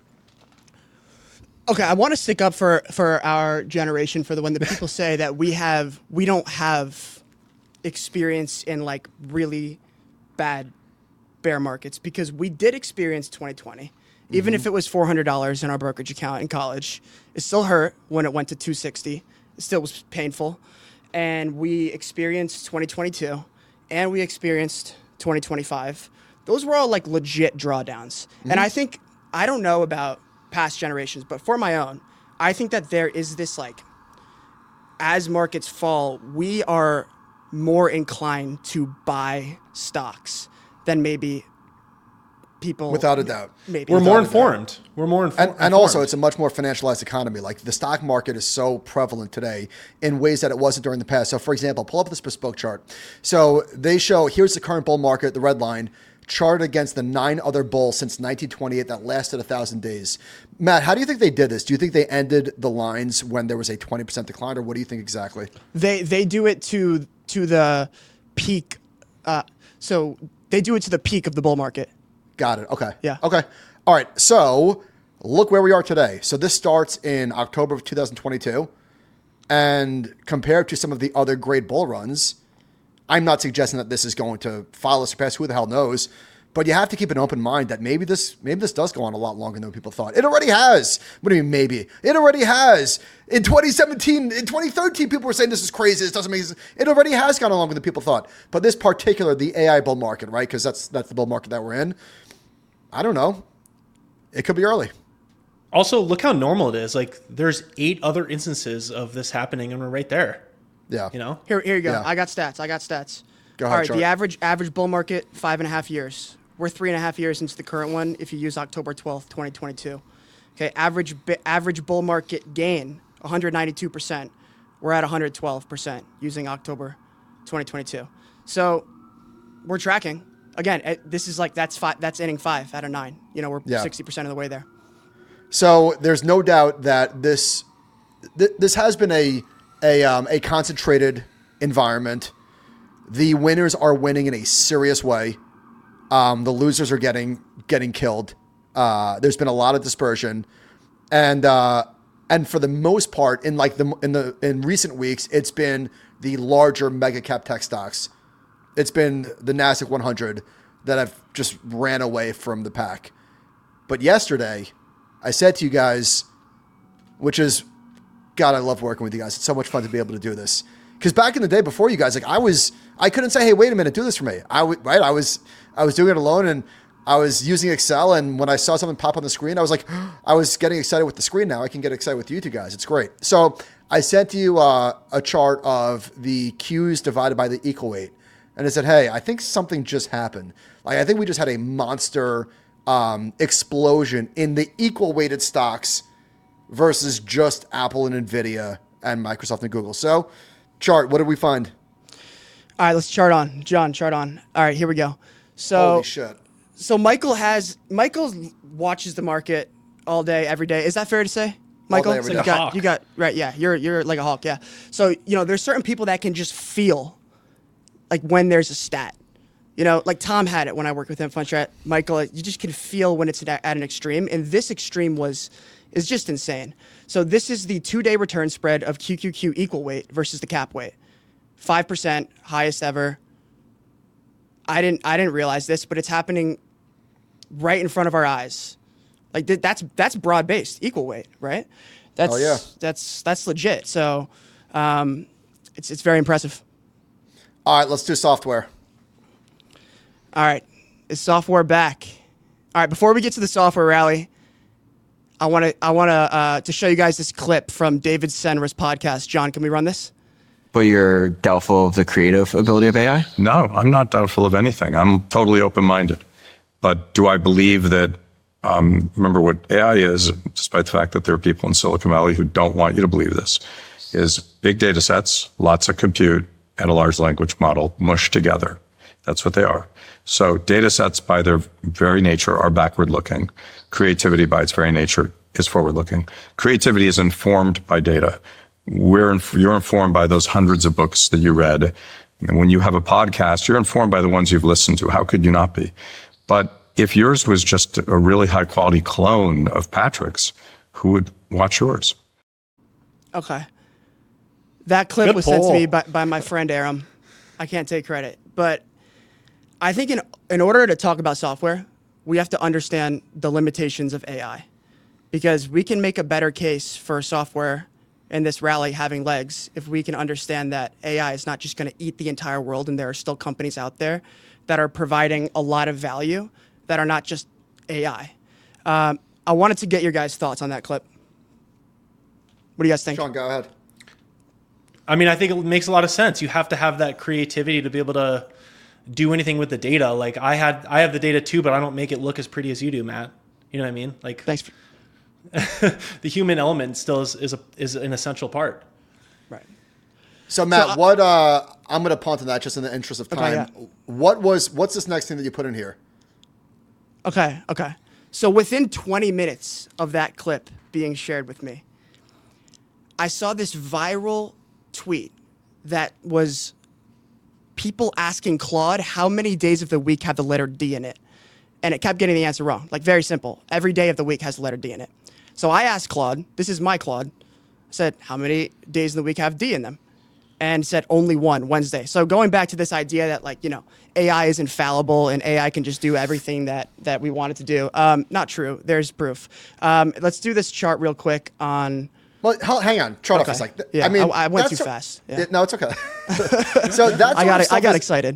Okay, I want to stick up for, for our generation, for the when the people say that we have, we don't have experience in like really bad bear markets, because we did experience twenty twenty. Mm-hmm. Even if it was four hundred dollars in our brokerage account in college, it still hurt when it went to two hundred sixty dollars. It still was painful. And we experienced twenty twenty-two and we experienced twenty twenty-five. Those were all like legit drawdowns. Mm-hmm. And I think, I don't know about past generations, but for my own, I think that there is this like, as markets fall, we are more inclined to buy stocks than maybe people. Without a doubt. Maybe. We're more informed. We're more infor- and, informed. And also, it's a much more financialized economy. Like, the stock market is so prevalent today in ways that it wasn't during the past. So, for example, pull up this bespoke chart. So they show, here's the current bull market, the red line, charted against the nine other bulls since nineteen twenty-eight that lasted a thousand days. Matt, how do you think they did this? Do you think they ended the lines when there was a twenty percent decline, or what do you think exactly? They they do it to to the peak. Uh, so they do it to the peak of the bull market. Got it. Okay. Yeah. Okay. All right. So look where we are today. So this starts in October of two thousand twenty-two, and compared to some of the other great bull runs, I'm not suggesting that this is going to follow surpass. Who the hell knows? But you have to keep an open mind that maybe this maybe this does go on a lot longer than people thought. It already has. What do you mean maybe? It already has. In twenty seventeen, in twenty thirteen, people were saying this is crazy. This doesn't make sense. It already has gone on longer than people thought. But this particular, the A I bull market, right? Because that's that's the bull market that we're in. I don't know. It could be early. Also, look how normal it is. Like, there's eight other instances of this happening, and we're right there. Yeah. You know? Here, here you go. Yeah. I got stats. I got stats. Go ahead, All right, chart. the average average bull market, five and a half years. We're three and a half years into the current one if you use October twelfth, twenty twenty-two. Okay, average average bull market gain, one hundred ninety-two percent. We're at one hundred twelve percent using October twenty twenty-two. So we're tracking. Again, this is like, that's five, that's inning five out of nine. You know, we're Yeah. sixty percent of the way there. So there's no doubt that this th- this has been a a um, a concentrated environment. The winners are winning in a serious way. Um, the losers are getting getting killed. Uh, there's been a lot of dispersion, and uh, and for the most part, in like the in the in recent weeks, it's been the larger mega cap tech stocks. It's been the NASDAQ one hundred that have just ran away from the pack. But yesterday, I said to you guys, which is, God, I love working with you guys. It's so much fun to be able to do this. Because back in the day before you guys, like I was, I couldn't say, hey, wait a minute, do this for me. I w- right, I was, I was doing it alone, and I was using Excel. And when I saw something pop on the screen, I was like, I was getting excited with the screen. Now I can get excited with you two guys. It's great. So I sent you uh, a chart of the Qs divided by the equal weight, and I said, hey, I think something just happened. Like I think we just had a monster um, explosion in the equal weighted stocks versus just Apple and Nvidia and Microsoft and Google. So. Chart, what did we find? All right, let's chart on. John, chart on. All right, here we go. So, Holy shit. So Michael has, Michael watches the market all day, every day. Is that fair to say, Michael? All day, every so you day. got, Hawk. you got, right, yeah, you're you're like a hawk, yeah. So, you know, there's certain people that can just feel like when there's a stat. You know, like Tom had it when I worked with him, Funstrat. Michael, you just can feel when it's at an extreme, and this extreme was is just insane. So this is the two-day return spread of Q Q Q equal weight versus the cap weight. five percent, highest ever. I didn't I didn't realize this, but it's happening right in front of our eyes. Like th- that's that's broad-based, equal weight, right? That's Oh, yeah. that's that's legit. So um, it's it's very impressive. All right, let's do software. All right, is software back? All right, before we get to the software rally, I want to I want to uh, to show you guys this clip from David Senra's podcast. John, can we run this? But you're doubtful of the creative ability of A I? No, I'm not doubtful of anything. I'm totally open-minded. But do I believe that, um, remember what A I is, despite the fact that there are people in Silicon Valley who don't want you to believe this, is big data sets, lots of compute, and a large language model mushed together. That's what they are. So data sets by their very nature are backward-looking. Creativity by its very nature is forward-looking. Creativity is informed by data. We're inf- you're informed by those hundreds of books that you read. And when you have a podcast, you're informed by the ones you've listened to. How could you not be? But if yours was just a really high-quality clone of Patrick's, who would watch yours? Okay. That clip Good was sent to poll. me by, by my friend Aram. I can't take credit. But I think in, in order to talk about software, we have to understand the limitations of A I. Because we can make a better case for software in this rally having legs if we can understand that A I is not just going to eat the entire world, and there are still companies out there that are providing a lot of value that are not just A I. Um, I wanted to get your guys' thoughts on that clip. What do you guys think? Sean, go ahead. I mean, I think it makes a lot of sense. You have to have that creativity to be able to do anything with the data. Like I had, I have the data too, but I don't make it look as pretty as you do, Matt. You know what I mean? Like, Thanks. For- the human element still is is, a, is an essential part. right. So Matt, So, uh, what uh, I'm going to punt on that just in the interest of Okay, time. yeah. What was what's this next thing that you put in here? Okay, okay. So within twenty minutes of that clip being shared with me, I saw this viral tweet that was people asking Claude how many days of the week have the letter D in it. And it kept getting the answer wrong. Like, very simple. Every day of the week has the letter D in it. So I asked Claude, this is my Claude, I said, how many days of the week have D in them? And said only one, Wednesday. So going back to this idea that, like, you know, A I is infallible and A I can just do everything that, that we want it to do. Um, not true. There's proof. Um, let's do this chart real quick on... Well, hel- hang on. Chart off Okay. a sec. Yeah, I mean, I- I went that's too so- fast. Yeah. it- no, it's okay. So that's I got it. I got excited.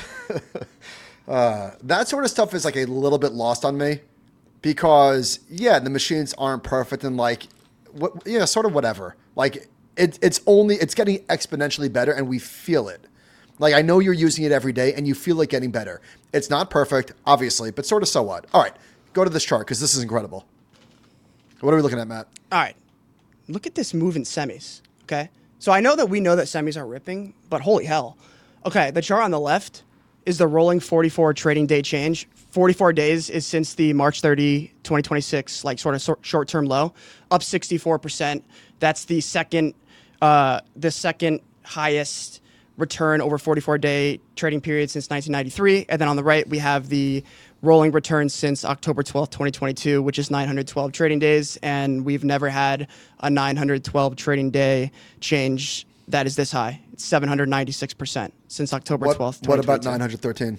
that sort of stuff is like a little bit lost on me because yeah, the machines aren't perfect and like what you know, sort of whatever. Like it, it's only it's getting exponentially better and we feel it. Like I know you're using it every day and you feel it getting better. It's not perfect, obviously, but sort of so what. All right, go to this chart because this is incredible. What are we looking at, Matt? All right. Look at this move in semis, okay? So I know that we know that semis are ripping, but holy hell. Okay, the chart on the left is the rolling forty-four trading day change. forty-four days is since the March thirtieth, twenty twenty-six, like sort of short-term low, up sixty-four percent. That's the second, uh, the second highest return over forty-four day trading period since nineteen ninety-three. And then on the right, we have the rolling return since October twelfth, twenty twenty-two, which is nine hundred twelve trading days. And we've never had a nine hundred twelve trading day change that is this high. It's seven hundred ninety-six percent since October What, twelfth, what twenty twenty-two. about nine hundred thirteen?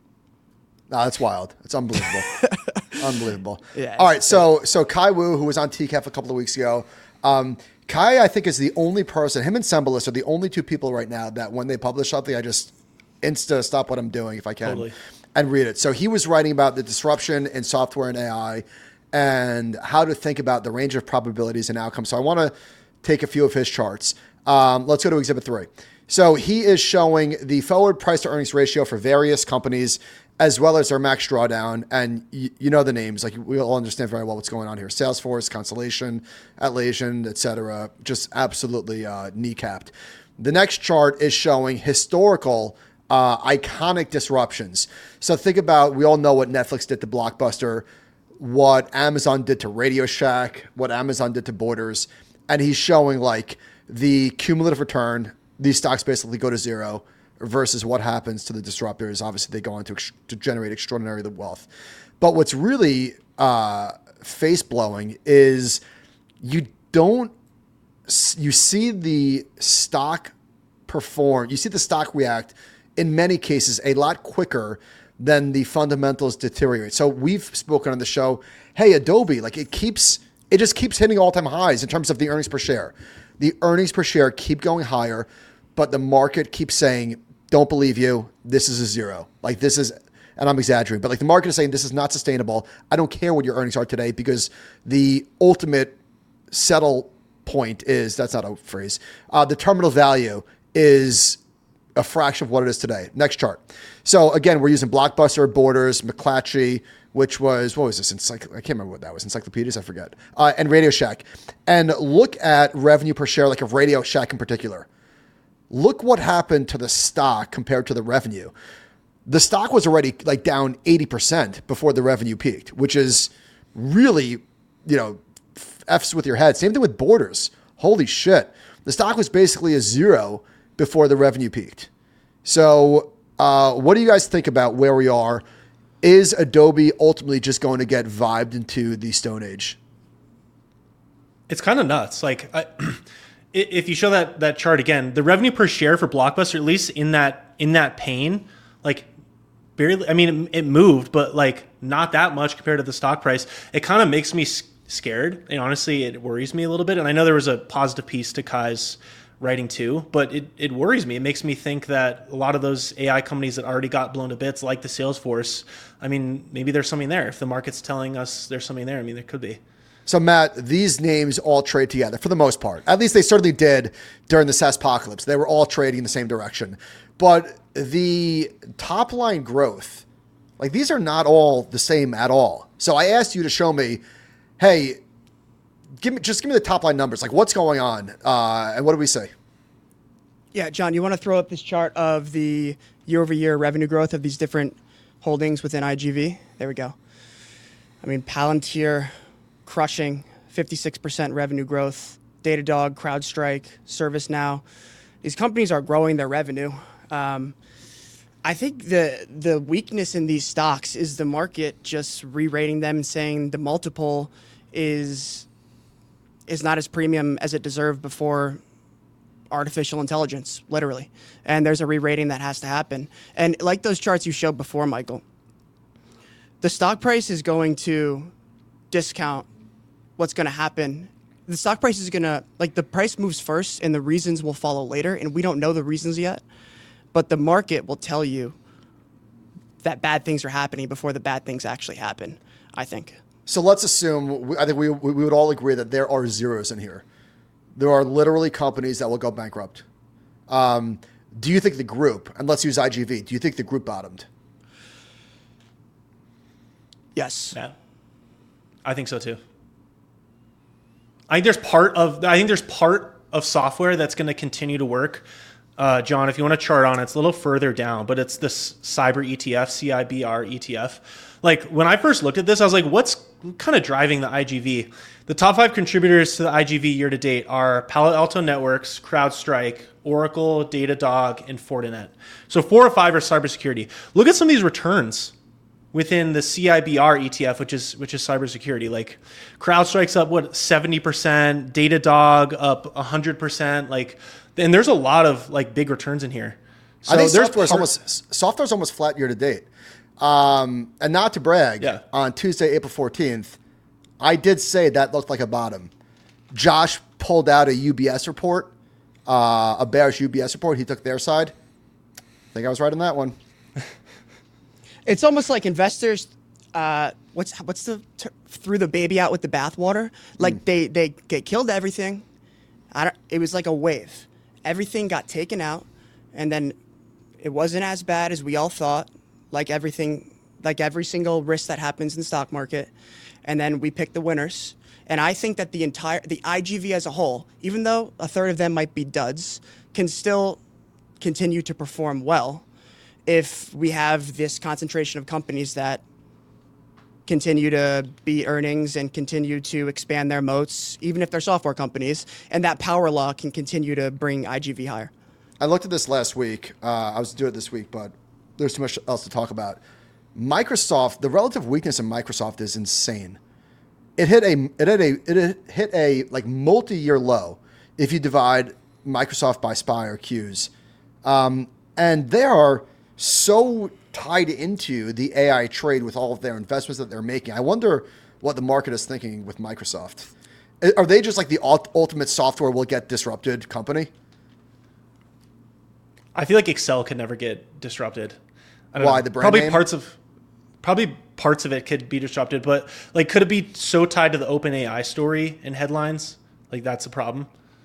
No, that's wild. It's unbelievable. Unbelievable. Yeah, All it's- right, so so Kai Wu, who was on T C A F a couple of weeks ago, um, Kai, I think, is the only person, him and Sembalis are the only two people right now that when they publish something, I just insta stop what I'm doing if I can Totally. and read it. So he was writing about the disruption in software and A I and how to think about the range of probabilities and outcomes. So I want to take a few of his charts. Um, let's go to Exhibit three. So he is showing the forward price to earnings ratio for various companies as well as their max drawdown. And y- you know the names, like we all understand very well what's going on here. Salesforce, Constellation, Atlassian, et cetera. Just absolutely uh, kneecapped. The next chart is showing historical uh, iconic disruptions. So think about, we all know what Netflix did to Blockbuster, what Amazon did to Radio Shack, what Amazon did to Borders. And he's showing like the cumulative return. These stocks basically go to zero versus what happens to the disruptors. Obviously, they go on to, ex- to generate extraordinary wealth. But what's really uh, face blowing is you don't, you see the stock perform, you see the stock react in many cases a lot quicker than the fundamentals deteriorate. So we've spoken on the show, hey, Adobe, like it keeps, it just keeps hitting all-time highs in terms of the earnings per share. The earnings per share keep going higher, but the market keeps saying, don't believe you, this is a zero. Like this is, and I'm exaggerating, but like the market is saying this is not sustainable. I don't care what your earnings are today because the ultimate settle point is, that's not a phrase, uh, the terminal value is a fraction of what it is today. Next chart. So again, we're using Blockbuster, Borders, McClatchy, which was, what was this? Encycl- I can't remember what that was. Encyclopedias, I forget. Uh, and Radio Shack. And look at revenue per share, like of Radio Shack in particular. Look what happened to the stock compared to the revenue. The stock was already like down eighty percent before the revenue peaked, which is really, you know, F's with your head. Same thing with Borders. Holy shit. The stock was basically a zero before the revenue peaked. So uh, what do you guys think about where we are? Is Adobe ultimately just going to get vibed into the Stone Age? It's kind of nuts. Like, I, if you show that that chart again, the revenue per share for Blockbuster, at least in that in that pain, like barely. I mean, it, it moved, but like not that much compared to the stock price. It kind of makes me scared, and honestly, it worries me a little bit. And I know there was a positive piece to Kai's writing too, but it, it worries me. It makes me think that a lot of those A I companies that already got blown to bits, like the Salesforce, I mean, maybe there's something there. If the market's telling us there's something there, I mean, there could be. So Matt, these names all trade together for the most part. At least they certainly did during the SaaSpocalypse. They were all trading in the same direction. But the top line growth, like these are not all the same at all. So I asked you to show me, hey, Give me just give me the top line numbers. Like what's going on, uh, and what do we say? Yeah, John, you want to throw up this chart of the year-over-year revenue growth of these different holdings within I G V? There we go. I mean, Palantir crushing fifty-six percent revenue growth. Datadog, CrowdStrike, ServiceNow. These companies are growing their revenue. Um, I think the the weakness in these stocks is the market just re-rating them and saying the multiple is is not as premium as it deserved before artificial intelligence, literally. And there's a re-rating that has to happen. And like those charts you showed before, Michael, the stock price is going to discount what's going to happen. The stock price is going to, like the price moves first and the reasons will follow later. And we don't know the reasons yet, but the market will tell you that bad things are happening before the bad things actually happen, I think. So let's assume, I think we, we would all agree that there are zeros in here. There are literally companies that will go bankrupt. Um, do you think the group, and let's use I G V, do you think the group bottomed? Yes. Yeah. I think so too. I think there's part of, I think there's part of software that's going to continue to work. Uh, John, if you want to chart on it, it's a little further down, but it's this cyber E T F, C I B R E T F. Like when I first looked at this, I was like, what's kind of driving the I G V? The top five contributors to the I G V year to date are Palo Alto Networks, CrowdStrike, Oracle, Datadog, and Fortinet. So four or five are cybersecurity. Look at some of these returns within the C I B R E T F, which is which is cybersecurity. Like CrowdStrike's up what seventy percent, Datadog up one hundred percent. Like, and there's a lot of like big returns in here. So I think there's software's part- almost software's almost flat year to date. Um, and not to brag, Yeah. on Tuesday, April fourteenth, I did say that looked like a bottom. Josh pulled out a U B S report, uh, a bearish U B S report. He took their side. I think I was right on that one. It's almost like investors, uh, what's what's the ter- threw the baby out with the bathwater? Like mm. they they get killed everything. I don't. It was like a wave. Everything got taken out, and then it wasn't as bad as we all thought. Like everything, like every single risk that happens in the stock market, and then we pick the winners. And I think that the entire the I G V as a whole, even though a third of them might be duds, can still continue to perform well if we have this concentration of companies that continue to beat earnings and continue to expand their moats, even if they're software companies, and that power law can continue to bring I G V higher. I looked at this last week. Uh, I was doing it this week, but there's too much else to talk about. Microsoft, the relative weakness in Microsoft is insane. It hit a it hit a it hit a like multi-year low if you divide Microsoft by S P Y or Qs, um, and they are so tied into the A I trade with all of their investments that they're making. I wonder what the market is thinking with Microsoft. Are they just like the ultimate software will get disrupted company? I feel like Excel could never get disrupted. I don't Why, know. the brand Probably name? parts of probably parts of it could be disrupted, but like, could it be so tied to the OpenAI story and headlines? Like that's a problem.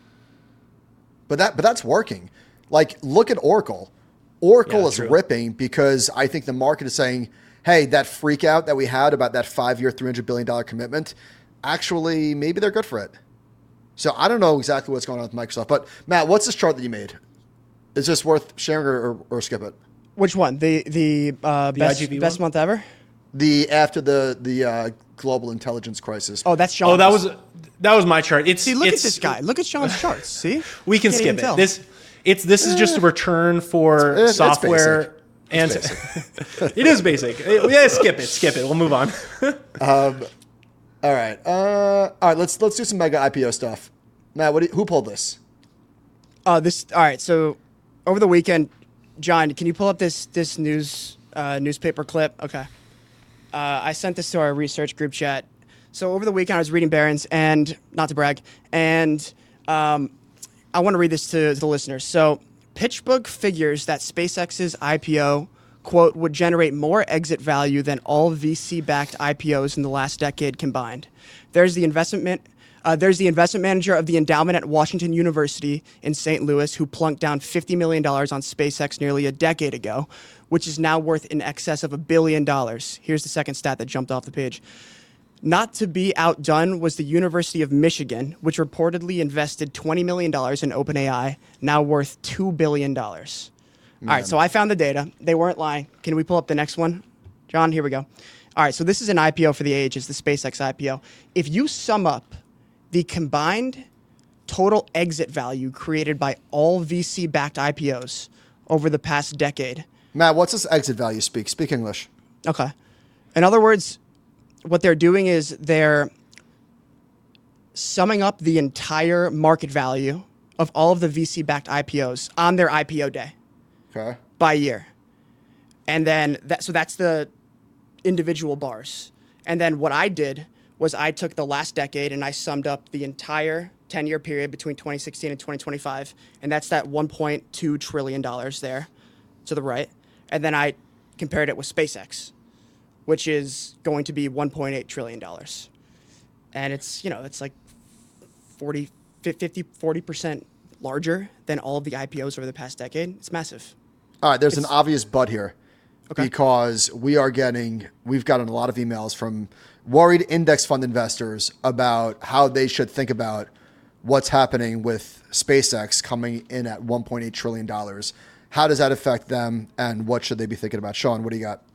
But that, but that's working. Like, look at Oracle. Oracle Yeah, is true. ripping because I think the market is saying, hey, that freak out that we had about that five-year, three hundred billion dollars commitment, actually, maybe they're good for it. So I don't know exactly what's going on with Microsoft. But Matt, what's this chart that you made? Is this worth sharing or, or, or skip it? Which one? The the, uh, best, I G V best one? month ever? The after the the uh, global intelligence crisis. Oh, that's Sean. Oh, that was that was my chart. It's See, look it's, at this guy. Look at Sean's charts. See? We can Can't skip even it. tell. This it's this is just a return for It's- it's software and basic. it is basic. Yeah, skip it. Skip it. We'll move on. All right. Uh, all right. Let's let's do some mega I P O stuff. Matt, what do you, who pulled this? Uh, this all right. So over the weekend, John, can you pull up this this news uh, newspaper clip? Okay. Uh, I sent this to our research group chat. So over the weekend, I was reading Barron's, and not to brag, and um, I want to read this to, to the listeners. So PitchBook figures that SpaceX's I P O quote would generate more exit value than all V C-backed I P Os in the last decade combined. There's the investment man- uh, there's the investment manager of the endowment at Washington University in Saint Louis who plunked down fifty million dollars on SpaceX nearly a decade ago, which is now worth in excess of a billion dollars. Here's the second stat that jumped off the page. Not to be outdone was the University of Michigan, which reportedly invested twenty million dollars in OpenAI, now worth two billion dollars. All right, so I found the data. They weren't lying. Can we pull up the next one? John, here we go. All right, so this is an I P O for the ages, the SpaceX I P O. If you sum up the combined total exit value created by all V C-backed I P Os over the past decade. Matt, what's this exit value speak? Speak English. Okay. In other words, what they're doing is they're summing up the entire market value of all of the V C-backed I P Os on their I P O day Okay. by year. And then that, so that's the individual bars. And then what I did was I took the last decade and I summed up the entire ten-year period between twenty sixteen and twenty twenty-five, and that's that one point two trillion dollars there to the right. And then I compared it with SpaceX, which is going to be one point eight trillion dollars. And it's, you know, it's like forty, fifty, forty percent larger than all of the I P Os over the past decade. It's massive. All right. There's an obvious but here. Okay. Because we are getting, we've gotten a lot of emails from worried index fund investors about how they should think about what's happening with SpaceX coming in at one point eight trillion dollars. How does that affect them, and what should they be thinking about? Sean, what do you got?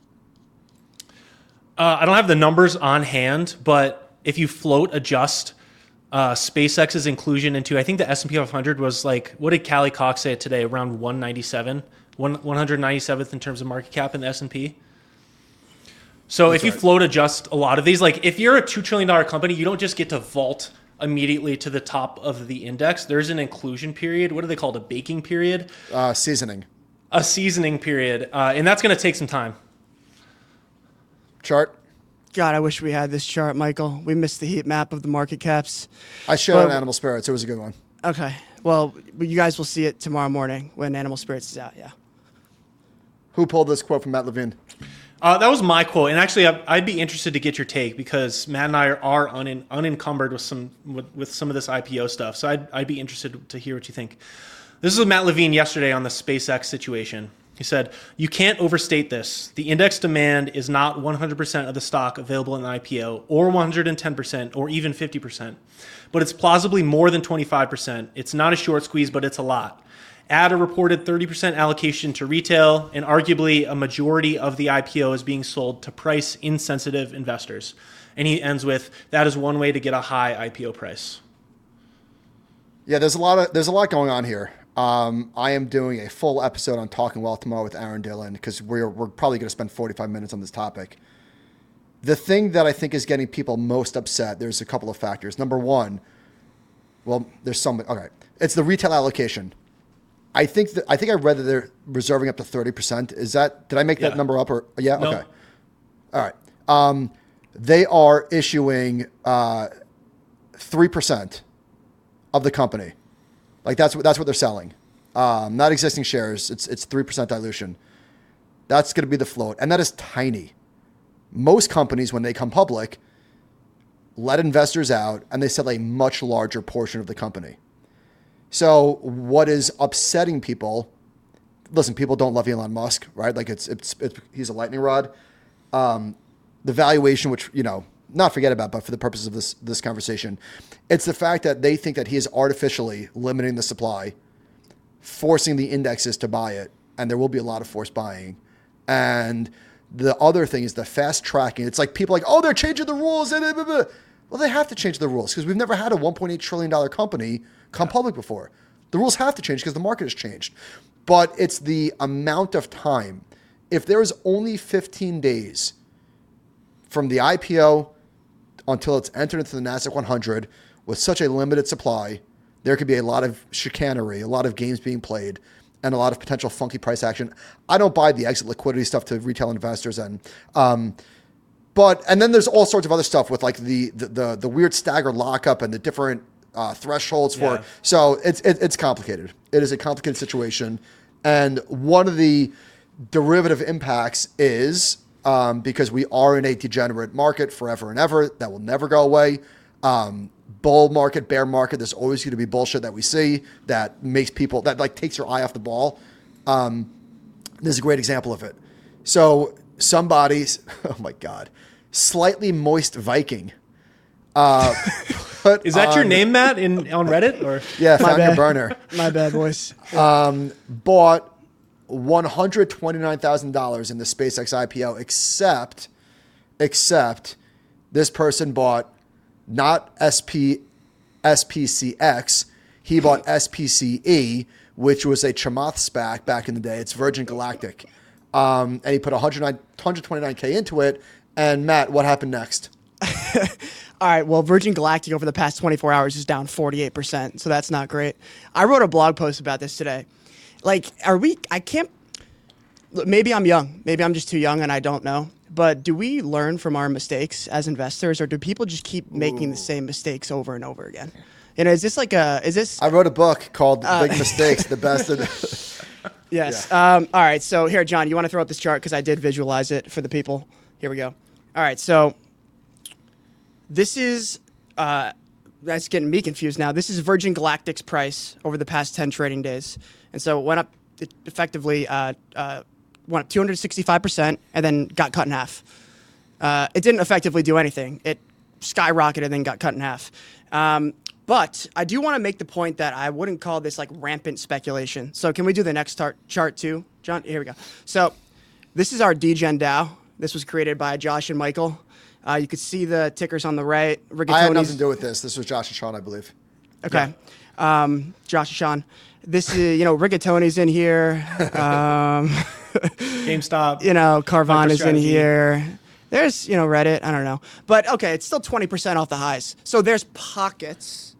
Uh, I don't have the numbers on hand, but if you float adjust uh, SpaceX's inclusion into, I think the S and P five hundred was like, what did Callie Cox say today? Around one ninety-seven, one one hundred ninety-seventh in terms of market cap in the S and P. So That's if you right. float adjust a lot of these, like if you're a two trillion dollars company, you don't just get to vault immediately to the top of the index. There's an inclusion period. What do they call it? A baking period? Uh, seasoning. A seasoning period. Uh, and that's going to take some time. Chart. God, I wish we had this chart, Michael. We missed the heat map of the market caps. I showed on Well- Animal Spirits. It was a good one. Okay. Well, you guys will see it tomorrow morning when Animal Spirits is out. Yeah. Who pulled this quote from Matt Levine? Uh, that was my quote, and actually, I- I'd be interested to get your take because Matt and I are, are unen- unencumbered with some with, with some of this I P O stuff. So I'd I'd be interested to hear what you think. This is Matt Levine yesterday on the SpaceX situation. He said, "You can't overstate this. The index demand is not one hundred percent of the stock available in the I P O, or one hundred ten percent, or even fifty percent, but it's plausibly more than twenty-five percent. It's not a short squeeze, but it's a lot." Add a reported thirty percent allocation to retail, and arguably a majority of the I P O is being sold to price-insensitive investors. And he ends with, that is one way to get a high I P O price. Yeah, there's a lot of there's a lot going on here. Um, I am doing a full episode on Talking Wealth tomorrow with Aaron Dillon because we're we're probably going to spend forty-five minutes on this topic. The thing that I think is getting people most upset, there's a couple of factors. Number one, well, there's some. Okay, it's the retail allocation. I think that I think I read that they're reserving up to thirty percent. Is that did I make that Yeah. number up or yeah? No. Okay. All right. Um, they are issuing uh, three percent of the company. Like that's what that's what they're selling. Um, not existing shares. It's it's three percent dilution. That's going to be the float, and that is tiny. most companies, when they come public, let investors out and they sell a much larger portion of the company. So what is upsetting people, listen, people don't love Elon Musk, right? Like it's, it's, it's he's a lightning rod. Um, the valuation, which, you know, not forget about, but for the purposes of this, this conversation, it's the fact that they think that he is artificially limiting the supply, forcing the indexes to buy it. And there will be a lot of forced buying. And the other thing is the fast tracking. It's like people are like, oh, they're changing the rules. Well, they have to change the rules because we've never had a one point eight trillion dollars company come public before. The rules have to change because the market has changed. But it's the amount of time. If there is only fifteen days from the I P O until it's entered into the NASDAQ one hundred with such a limited supply, there could be a lot of chicanery, a lot of games being played, and a lot of potential funky price action. I don't buy the exit liquidity stuff to retail investors. And, um, but, and then there's all sorts of other stuff with like the, the, the, the weird staggered lockup and the different uh, thresholds for, Yeah. so it's, it, it's complicated. It is a complicated situation. And one of the derivative impacts is, um, because we are in a degenerate market forever and ever, that will never go away. Um, bull market, bear market, there's always going to be bullshit that we see that makes people, that like takes your eye off the ball. Um, this is a great example of it. So somebody's, oh my God, Slightly Moist Viking. Uh, put Is that your on- name, Matt, in on Reddit? Or Yeah, My found your bad. burner. My bad, boys. Bought one hundred twenty-nine thousand dollars in the SpaceX I P O, except, except this person bought not S P, S P C X, he bought S P C E, which was a Chamath SPAC back in the day. It's Virgin Galactic. Um, and he put one hundred twenty-nine K into it. And Matt, what happened next? All right, well, Virgin Galactic over the past twenty-four hours is down forty-eight percent, so that's not great. I wrote a blog post about this today. Like, are we, I can't, look, maybe I'm young. Maybe I'm just too young and I don't know. But do we learn from our mistakes as investors, or do people just keep making the same mistakes over and over again? You know, is this like a, is this, I wrote a book called Big Mistakes, the best of the... yes. Um, all right, so here, John, you want to throw up this chart because I did visualize it for the people. Here we go. All right, so this is, uh, that's getting me confused now. This is Virgin Galactic's price over the past ten trading days. And so it went up, it effectively uh, uh, went up two hundred sixty-five percent and then got cut in half. Uh, it didn't effectively do anything. It skyrocketed and then got cut in half. Um, but I do want to make the point that I wouldn't call this like rampant speculation. So can we do the next tar- chart too, John? Here we go. So this is our D-Gen DAO. This was created by Josh and Michael. Uh, you could see the tickers on the right. Rigatoni's, I had nothing to do with this. This was Josh and Sean, I believe. Okay. Um, Josh and Sean. This is, you know, Rigatoni's in here. Um, GameStop. you know, Carvana is in MicroStrategy. here. There's, you know, Reddit. I don't know. But okay, it's still twenty percent off the highs. So there's pockets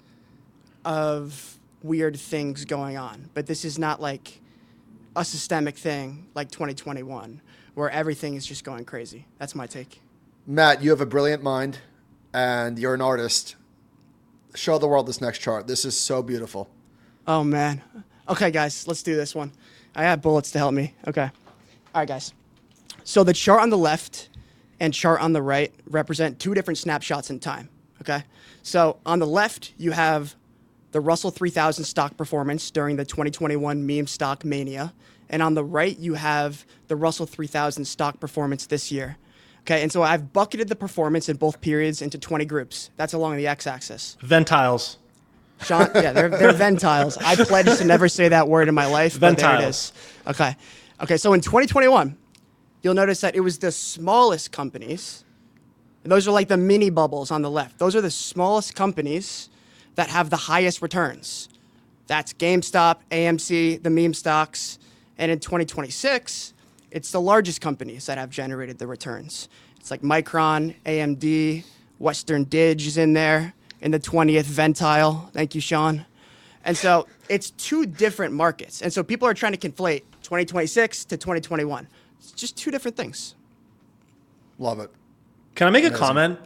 of weird things going on. But this is not like a systemic thing like twenty twenty-one where everything is just going crazy. That's my take. Matt, you have a brilliant mind, and you're an artist. Show the world this next chart. This is so beautiful. Oh, man. Okay, guys, let's do this one. I have bullets to help me. Okay. All right, guys. So the chart on the left and chart on the right represent two different snapshots in time, okay? So on the left, you have the Russell three thousand stock performance during the twenty twenty-one meme stock mania. And on the right, you have the Russell three thousand stock performance this year. Okay, and so I've bucketed the performance in both periods into twenty groups. That's along the x-axis. Ventiles. Sean, yeah, they're, they're ventiles. I pledge to never say that word in my life, but there it Ventiles. is. Okay. Okay, so in twenty twenty-one, you'll notice that it was the smallest companies. And those are like the mini bubbles on the left. Those are the smallest companies that have the highest returns. That's GameStop, A M C, the meme stocks. And in twenty twenty-six, it's the largest companies that have generated the returns. It's like Micron, A M D, Western Dig is in there. In the twentieth ventile. Thank you, Sean. And so it's two different markets. And so people are trying to conflate twenty twenty-six to twenty twenty-one. It's just two different things. Love it. Can I make a comment?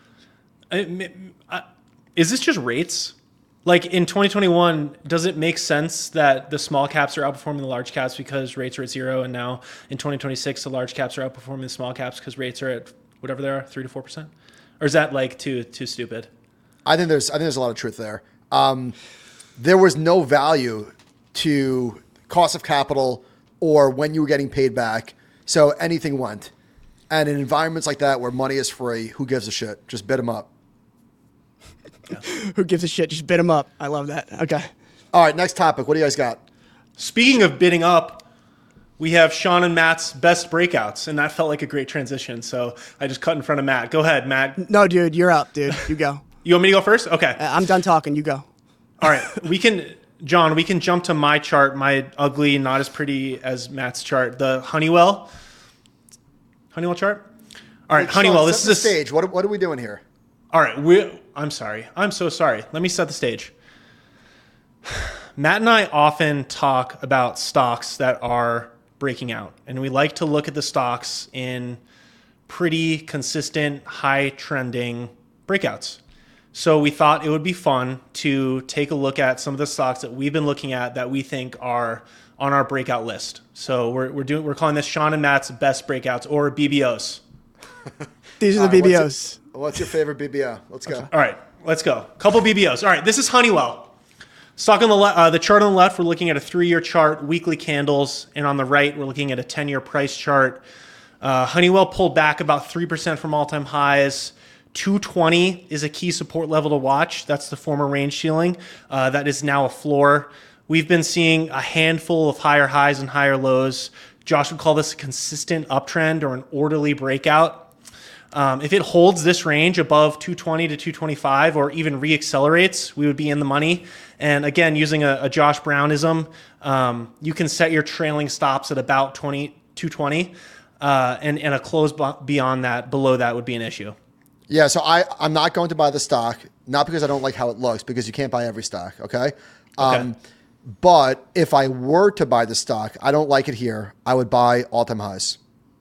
I, I, is this just rates? Like in twenty twenty-one, does it make sense that the small caps are outperforming the large caps because rates are at zero, and now in twenty twenty-six, the large caps are outperforming the small caps because rates are at whatever they are, three to four percent, or is that like too too stupid? I think there's I think there's a lot of truth there. Um, there was no value to cost of capital or when you were getting paid back, so anything went. And in environments like that where money is free, who gives a shit? Just bid them up. Yeah. Who gives a shit? Just bid them up. I love that. Okay. All right, next topic. What do you guys got? Speaking of bidding up, we have Sean and Matt's best breakouts, and that felt like a great transition. So I just cut in front of Matt. Go ahead, Matt. No, dude, you're up, dude. You go. You want me to go first? Okay. I'm done talking. You go. All right. We can, John, we can jump to my chart, my ugly, not as pretty as Matt's chart, the Honeywell. Honeywell chart? All right, Wait, Honeywell, Sean, this set is the a stage. What, what are we doing here? All right, we I'm sorry. I'm so sorry. Let me set the stage. Matt and I often talk about stocks that are breaking out, and we like to look at the stocks in pretty consistent, high trending breakouts. So we thought it would be fun to take a look at some of the stocks that we've been looking at that we think are on our breakout list. So we're we're doing we're calling this Sean and Matt's best breakouts, or B B Os. These are the All right, B B Os. What's your, what's your favorite B B O? Let's go. All right, let's go. Couple B B Os. All right, this is Honeywell. Stock on the le- uh, the chart on the left, we're looking at a three-year chart, weekly candles, and on the right, we're looking at a ten-year price chart. Uh, Honeywell pulled back about three percent from all-time highs. two twenty is a key support level to watch. That's the former range ceiling. Uh, that is now a floor. We've been seeing a handful of higher highs and higher lows. Josh would call this a consistent uptrend or an orderly breakout. Um, if it holds this range above two twenty to two twenty-five or even reaccelerates, we would be in the money. And again, using a, a Josh Brownism, um, you can set your trailing stops at about two twenty, uh, and, and a close beyond that, below that would be an issue. Yeah, so I, I'm not going to buy the stock, not because I don't like how it looks, because you can't buy every stock, okay? Um, Okay. But if I were to buy the stock, I don't like it here. I would buy all-time highs.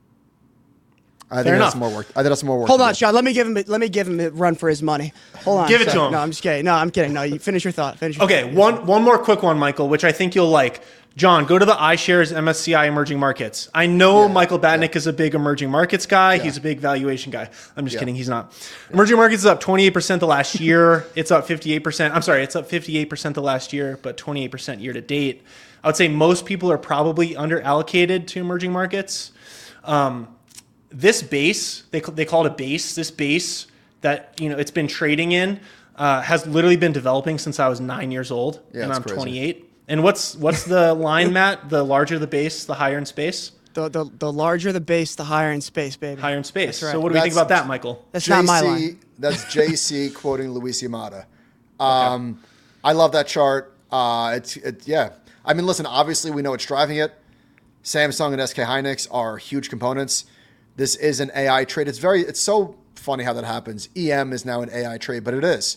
I think Fair that's enough. more work. I think that's more work. Hold to on, do. Sean. Let me give him. Let me give him a run for his money. Hold on. Give it to Sorry. him. No, I'm just kidding. No, I'm kidding. No, you finish your thought. Finish. Your Okay, thought. one one more quick one, Michael, which I think you'll like. John, go to the iShares M S C I Emerging Markets. I know Yeah, Michael Batnick yeah. is a big emerging markets guy. Yeah. He's a big valuation guy. I'm just Yeah. kidding. He's not. Emerging markets is up twenty-eight percent the last year. It's up fifty-eight percent. I'm sorry, it's up fifty-eight percent the last year, but twenty-eight percent year to date. I would say most people are probably under allocated to emerging markets. Um, this base, they, they call it a base, this base that, you know, it's been trading in uh, has literally been developing since I was nine years old, Yeah, and it's I'm crazy. twenty-eight. And what's what's the line, Matt? The larger the base, the higher in space? The, the the larger the base, the higher in space, baby. Higher in space. That's right. So what do we think That's- about that, Michael? That's not my J C line. That's J C quoting Luis Yamada. Um, I love that chart. Uh, it's it, yeah. I mean, listen. Obviously, we know what's driving it. Samsung and S K Hynix are huge components. This is an A I trade. It's very. It's so funny how that happens. E M is now an A I trade, but it is.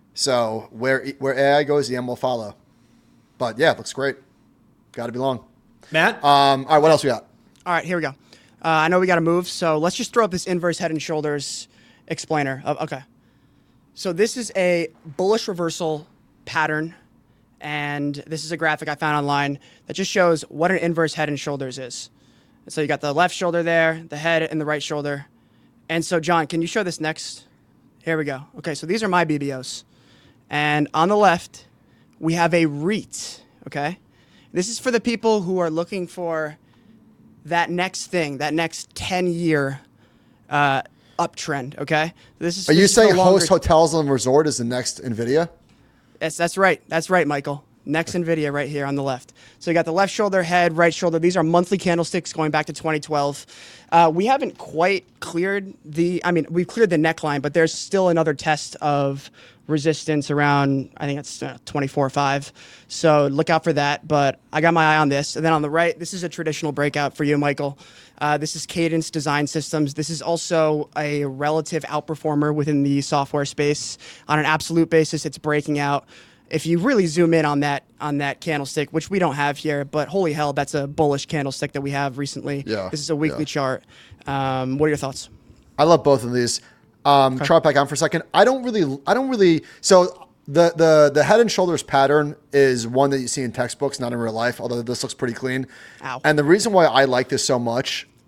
So where where A I goes, E M will follow. But yeah, it looks great. Got to be long. Matt? Um, all right, what else we got? All right, here we go. Uh, I know we got to move, so let's just throw up this inverse head and shoulders explainer. Uh, okay. So this is a bullish reversal pattern, and this is a graphic I found online that just shows what an inverse head and shoulders is. And so you got the left shoulder there, the head, and the right shoulder. And so, John, can you show this next? Here we go. Okay, so these are my B B Os. And on the left, we have a REIT, okay? This is for the people who are looking for that next thing, that next ten-year uh, uptrend, okay? This is. Are this you is the saying longer- Host Hotels and Resort is the next Nvidia? Yes, that's right. That's right, Michael. Next NVIDIA right here on the left. So you got the left shoulder, head, right shoulder. These are monthly candlesticks going back to twenty twelve. Uh, we haven't quite cleared the, I mean, we've cleared the neckline, but there's still another test of resistance around, I think it's uh, twenty-four point five. So look out for that. But I got my eye on this. And then on the right, this is a traditional breakout for you, Michael. Uh, this is Cadence Design Systems. This is also a relative outperformer within the software space. On an absolute basis, it's breaking out. If you really zoom in on that on that candlestick, which we don't have here, but holy hell, that's a bullish candlestick that we have recently. Yeah, This is a weekly yeah. chart. Um, what are your thoughts? I love both of these. Um, Chart back on for a second. I don't really, I don't really. So the the the head and shoulders pattern is one that you see in textbooks, not in real life. Although this looks pretty clean. Ow. And the reason why I like this so much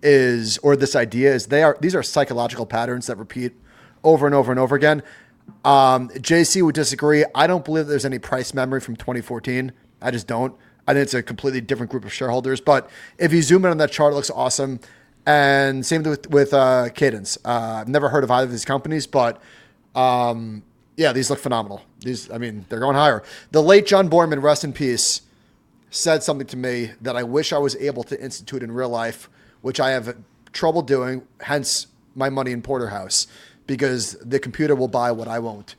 is, or this idea is, they are these are psychological patterns that repeat over and over and over again. Um, J C would disagree. I don't believe there's any price memory from twenty fourteen. I just don't. I think it's a completely different group of shareholders. But if you zoom in on that chart, it looks awesome. And same with with uh, Cadence. Uh, I've never heard of either of these companies, but um, yeah, these look phenomenal. These, I mean, they're going higher. The late John Borman, rest in peace, said something to me that I wish I was able to institute in real life, which I have trouble doing, hence my money in Porterhouse, because the computer will buy what I won't.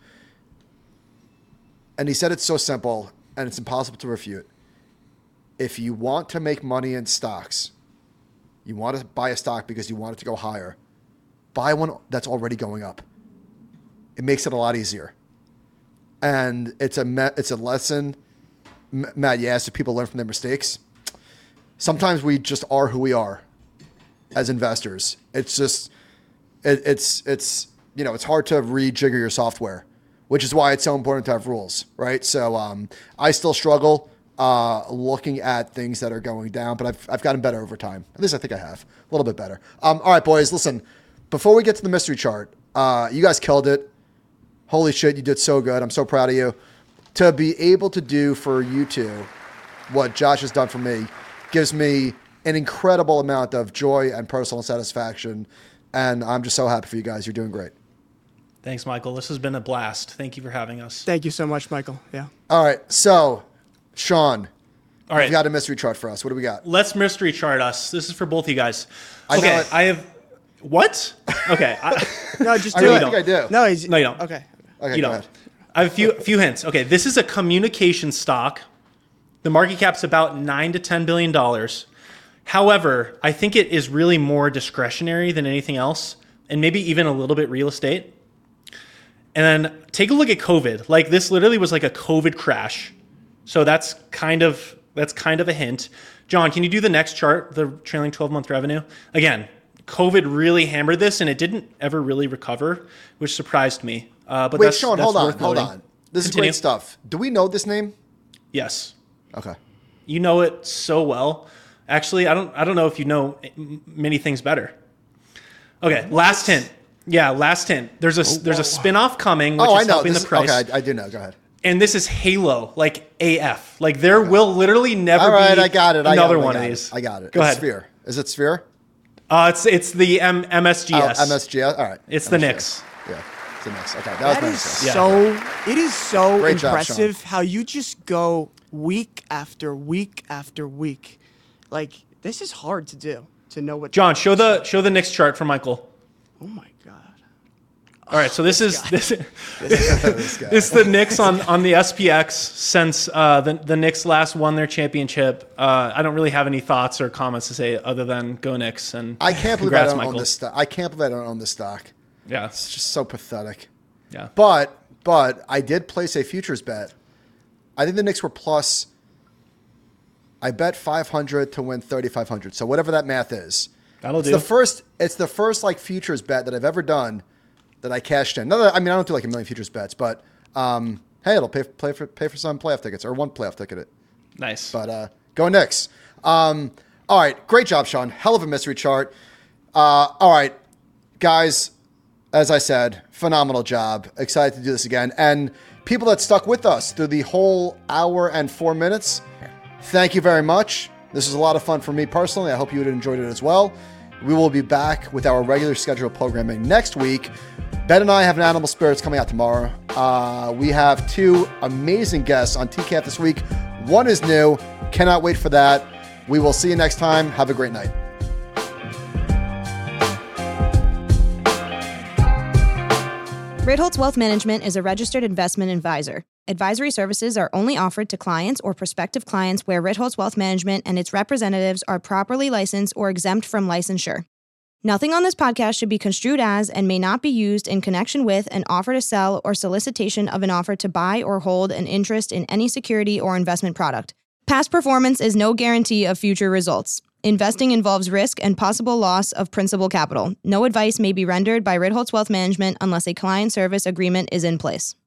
And he said it's so simple, and it's impossible to refute. If you want to make money in stocks, you want to buy a stock because you want it to go higher, buy one that's already going up. It makes it a lot easier. And it's a me- it's a lesson. Matt, you asked if people learn from their mistakes. Sometimes we just are who we are as investors. It's just, it, it's, it's, you know, it's hard to rejigger your software, which is why it's so important to have rules, right? So um, I still struggle uh, looking at things that are going down, but I've, I've gotten better over time. At least I think I have. A little bit better. Um, all right, boys, listen, before we get to the mystery chart, uh, you guys killed it. Holy shit, you did so good. I'm so proud of you. To be able to do for you two what Josh has done for me gives me an incredible amount of joy and personal satisfaction. And I'm just so happy for you guys. You're doing great. Thanks, Michael. This has been a blast. Thank you for having us. Thank you so much, Michael. Yeah. All right. So, Sean, All right. you've got a mystery chart for us. What do we got? Let's mystery chart us. This is for both you guys. I know Okay, it. I have... What? Okay. I, No, just I do really it. think I do. No, he's, No, you don't. Okay. Okay, you go don't. ahead. I have a few, few hints. Okay, this is a communication stock. The market cap's about nine to ten billion dollars. However, I think it is really more discretionary than anything else, and maybe even a little bit real estate. And then take a look at COVID. Like, this literally was like a COVID crash. So that's kind of that's kind of a hint. John, can you do the next chart, the trailing twelve-month revenue? Again, COVID really hammered this, and it didn't ever really recover, which surprised me. Uh, but Wait, that's, Sean, that's hold on. worth Hold noting. on. This Continue. is great stuff. Do we know this name? Yes. Okay. You know it so well. Actually, I don't I don't know if you know m- many things better. Okay, last hint. Yeah, last hint. There's a there's a spin-off coming, which Oh, is I know. helping This the is, price. okay, I, I do know. Go ahead. And this is Halo, like A F. Like, there will literally never All right, be I got it. I another got it, I one got of it. these. I got it. Go it's ahead. Sphere. Is it Sphere? Uh, it's it's the M- MSGS. Oh, M S G S. All right. It's the M S G S. Knicks. Yeah, it's the Knicks. Okay, that, That was is my mistake. Yeah. so. It is so Great job, impressive Sean. how you just go week after week after week. Like, this is hard to do. To know what. John, show the show the Knicks chart for Michael. Oh my god. All right, so this is this, This guy. this is the Knicks on, on the S P X since uh, the the Knicks last won their championship. Uh, I don't really have any thoughts or comments to say other than go Knicks, and I can't believe I congrats, don't Michael. own this stock. I can't believe I don't own this stock. Yeah, It's just so pathetic. yeah. But but I did place a futures bet. I think the Knicks were plus. I bet five hundred to win thirty-five hundred. So whatever that math is. That'll it's do. the first. It's the first like futures bet that I've ever done that I cashed in. No, I mean I don't do like a million futures bets, but um, hey, it'll pay play for pay for some playoff tickets or one playoff ticket. Nice. But uh, go Knicks. Um, all right, great job, Sean. Hell of a mystery chart. Uh, all right, guys. As I said, phenomenal job. Excited to do this again. And people that stuck with us through the whole hour and four minutes, thank you very much. This was a lot of fun for me personally. I hope you enjoyed it as well. We will be back with our regular scheduled programming next week. Ben and I have an Animal Spirits coming out tomorrow. Uh, we have two amazing guests on T C A F this week. One is new. Cannot wait for that. We will see you next time. Have a great night. Ritholtz Wealth Management is a registered investment advisor. Advisory services are only offered to clients or prospective clients where Ritholtz Wealth Management and its representatives are properly licensed or exempt from licensure. Nothing on this podcast should be construed as and may not be used in connection with an offer to sell or solicitation of an offer to buy or hold an interest in any security or investment product. Past performance is no guarantee of future results. Investing involves risk and possible loss of principal capital. No advice may be rendered by Ritholtz Wealth Management unless a client service agreement is in place.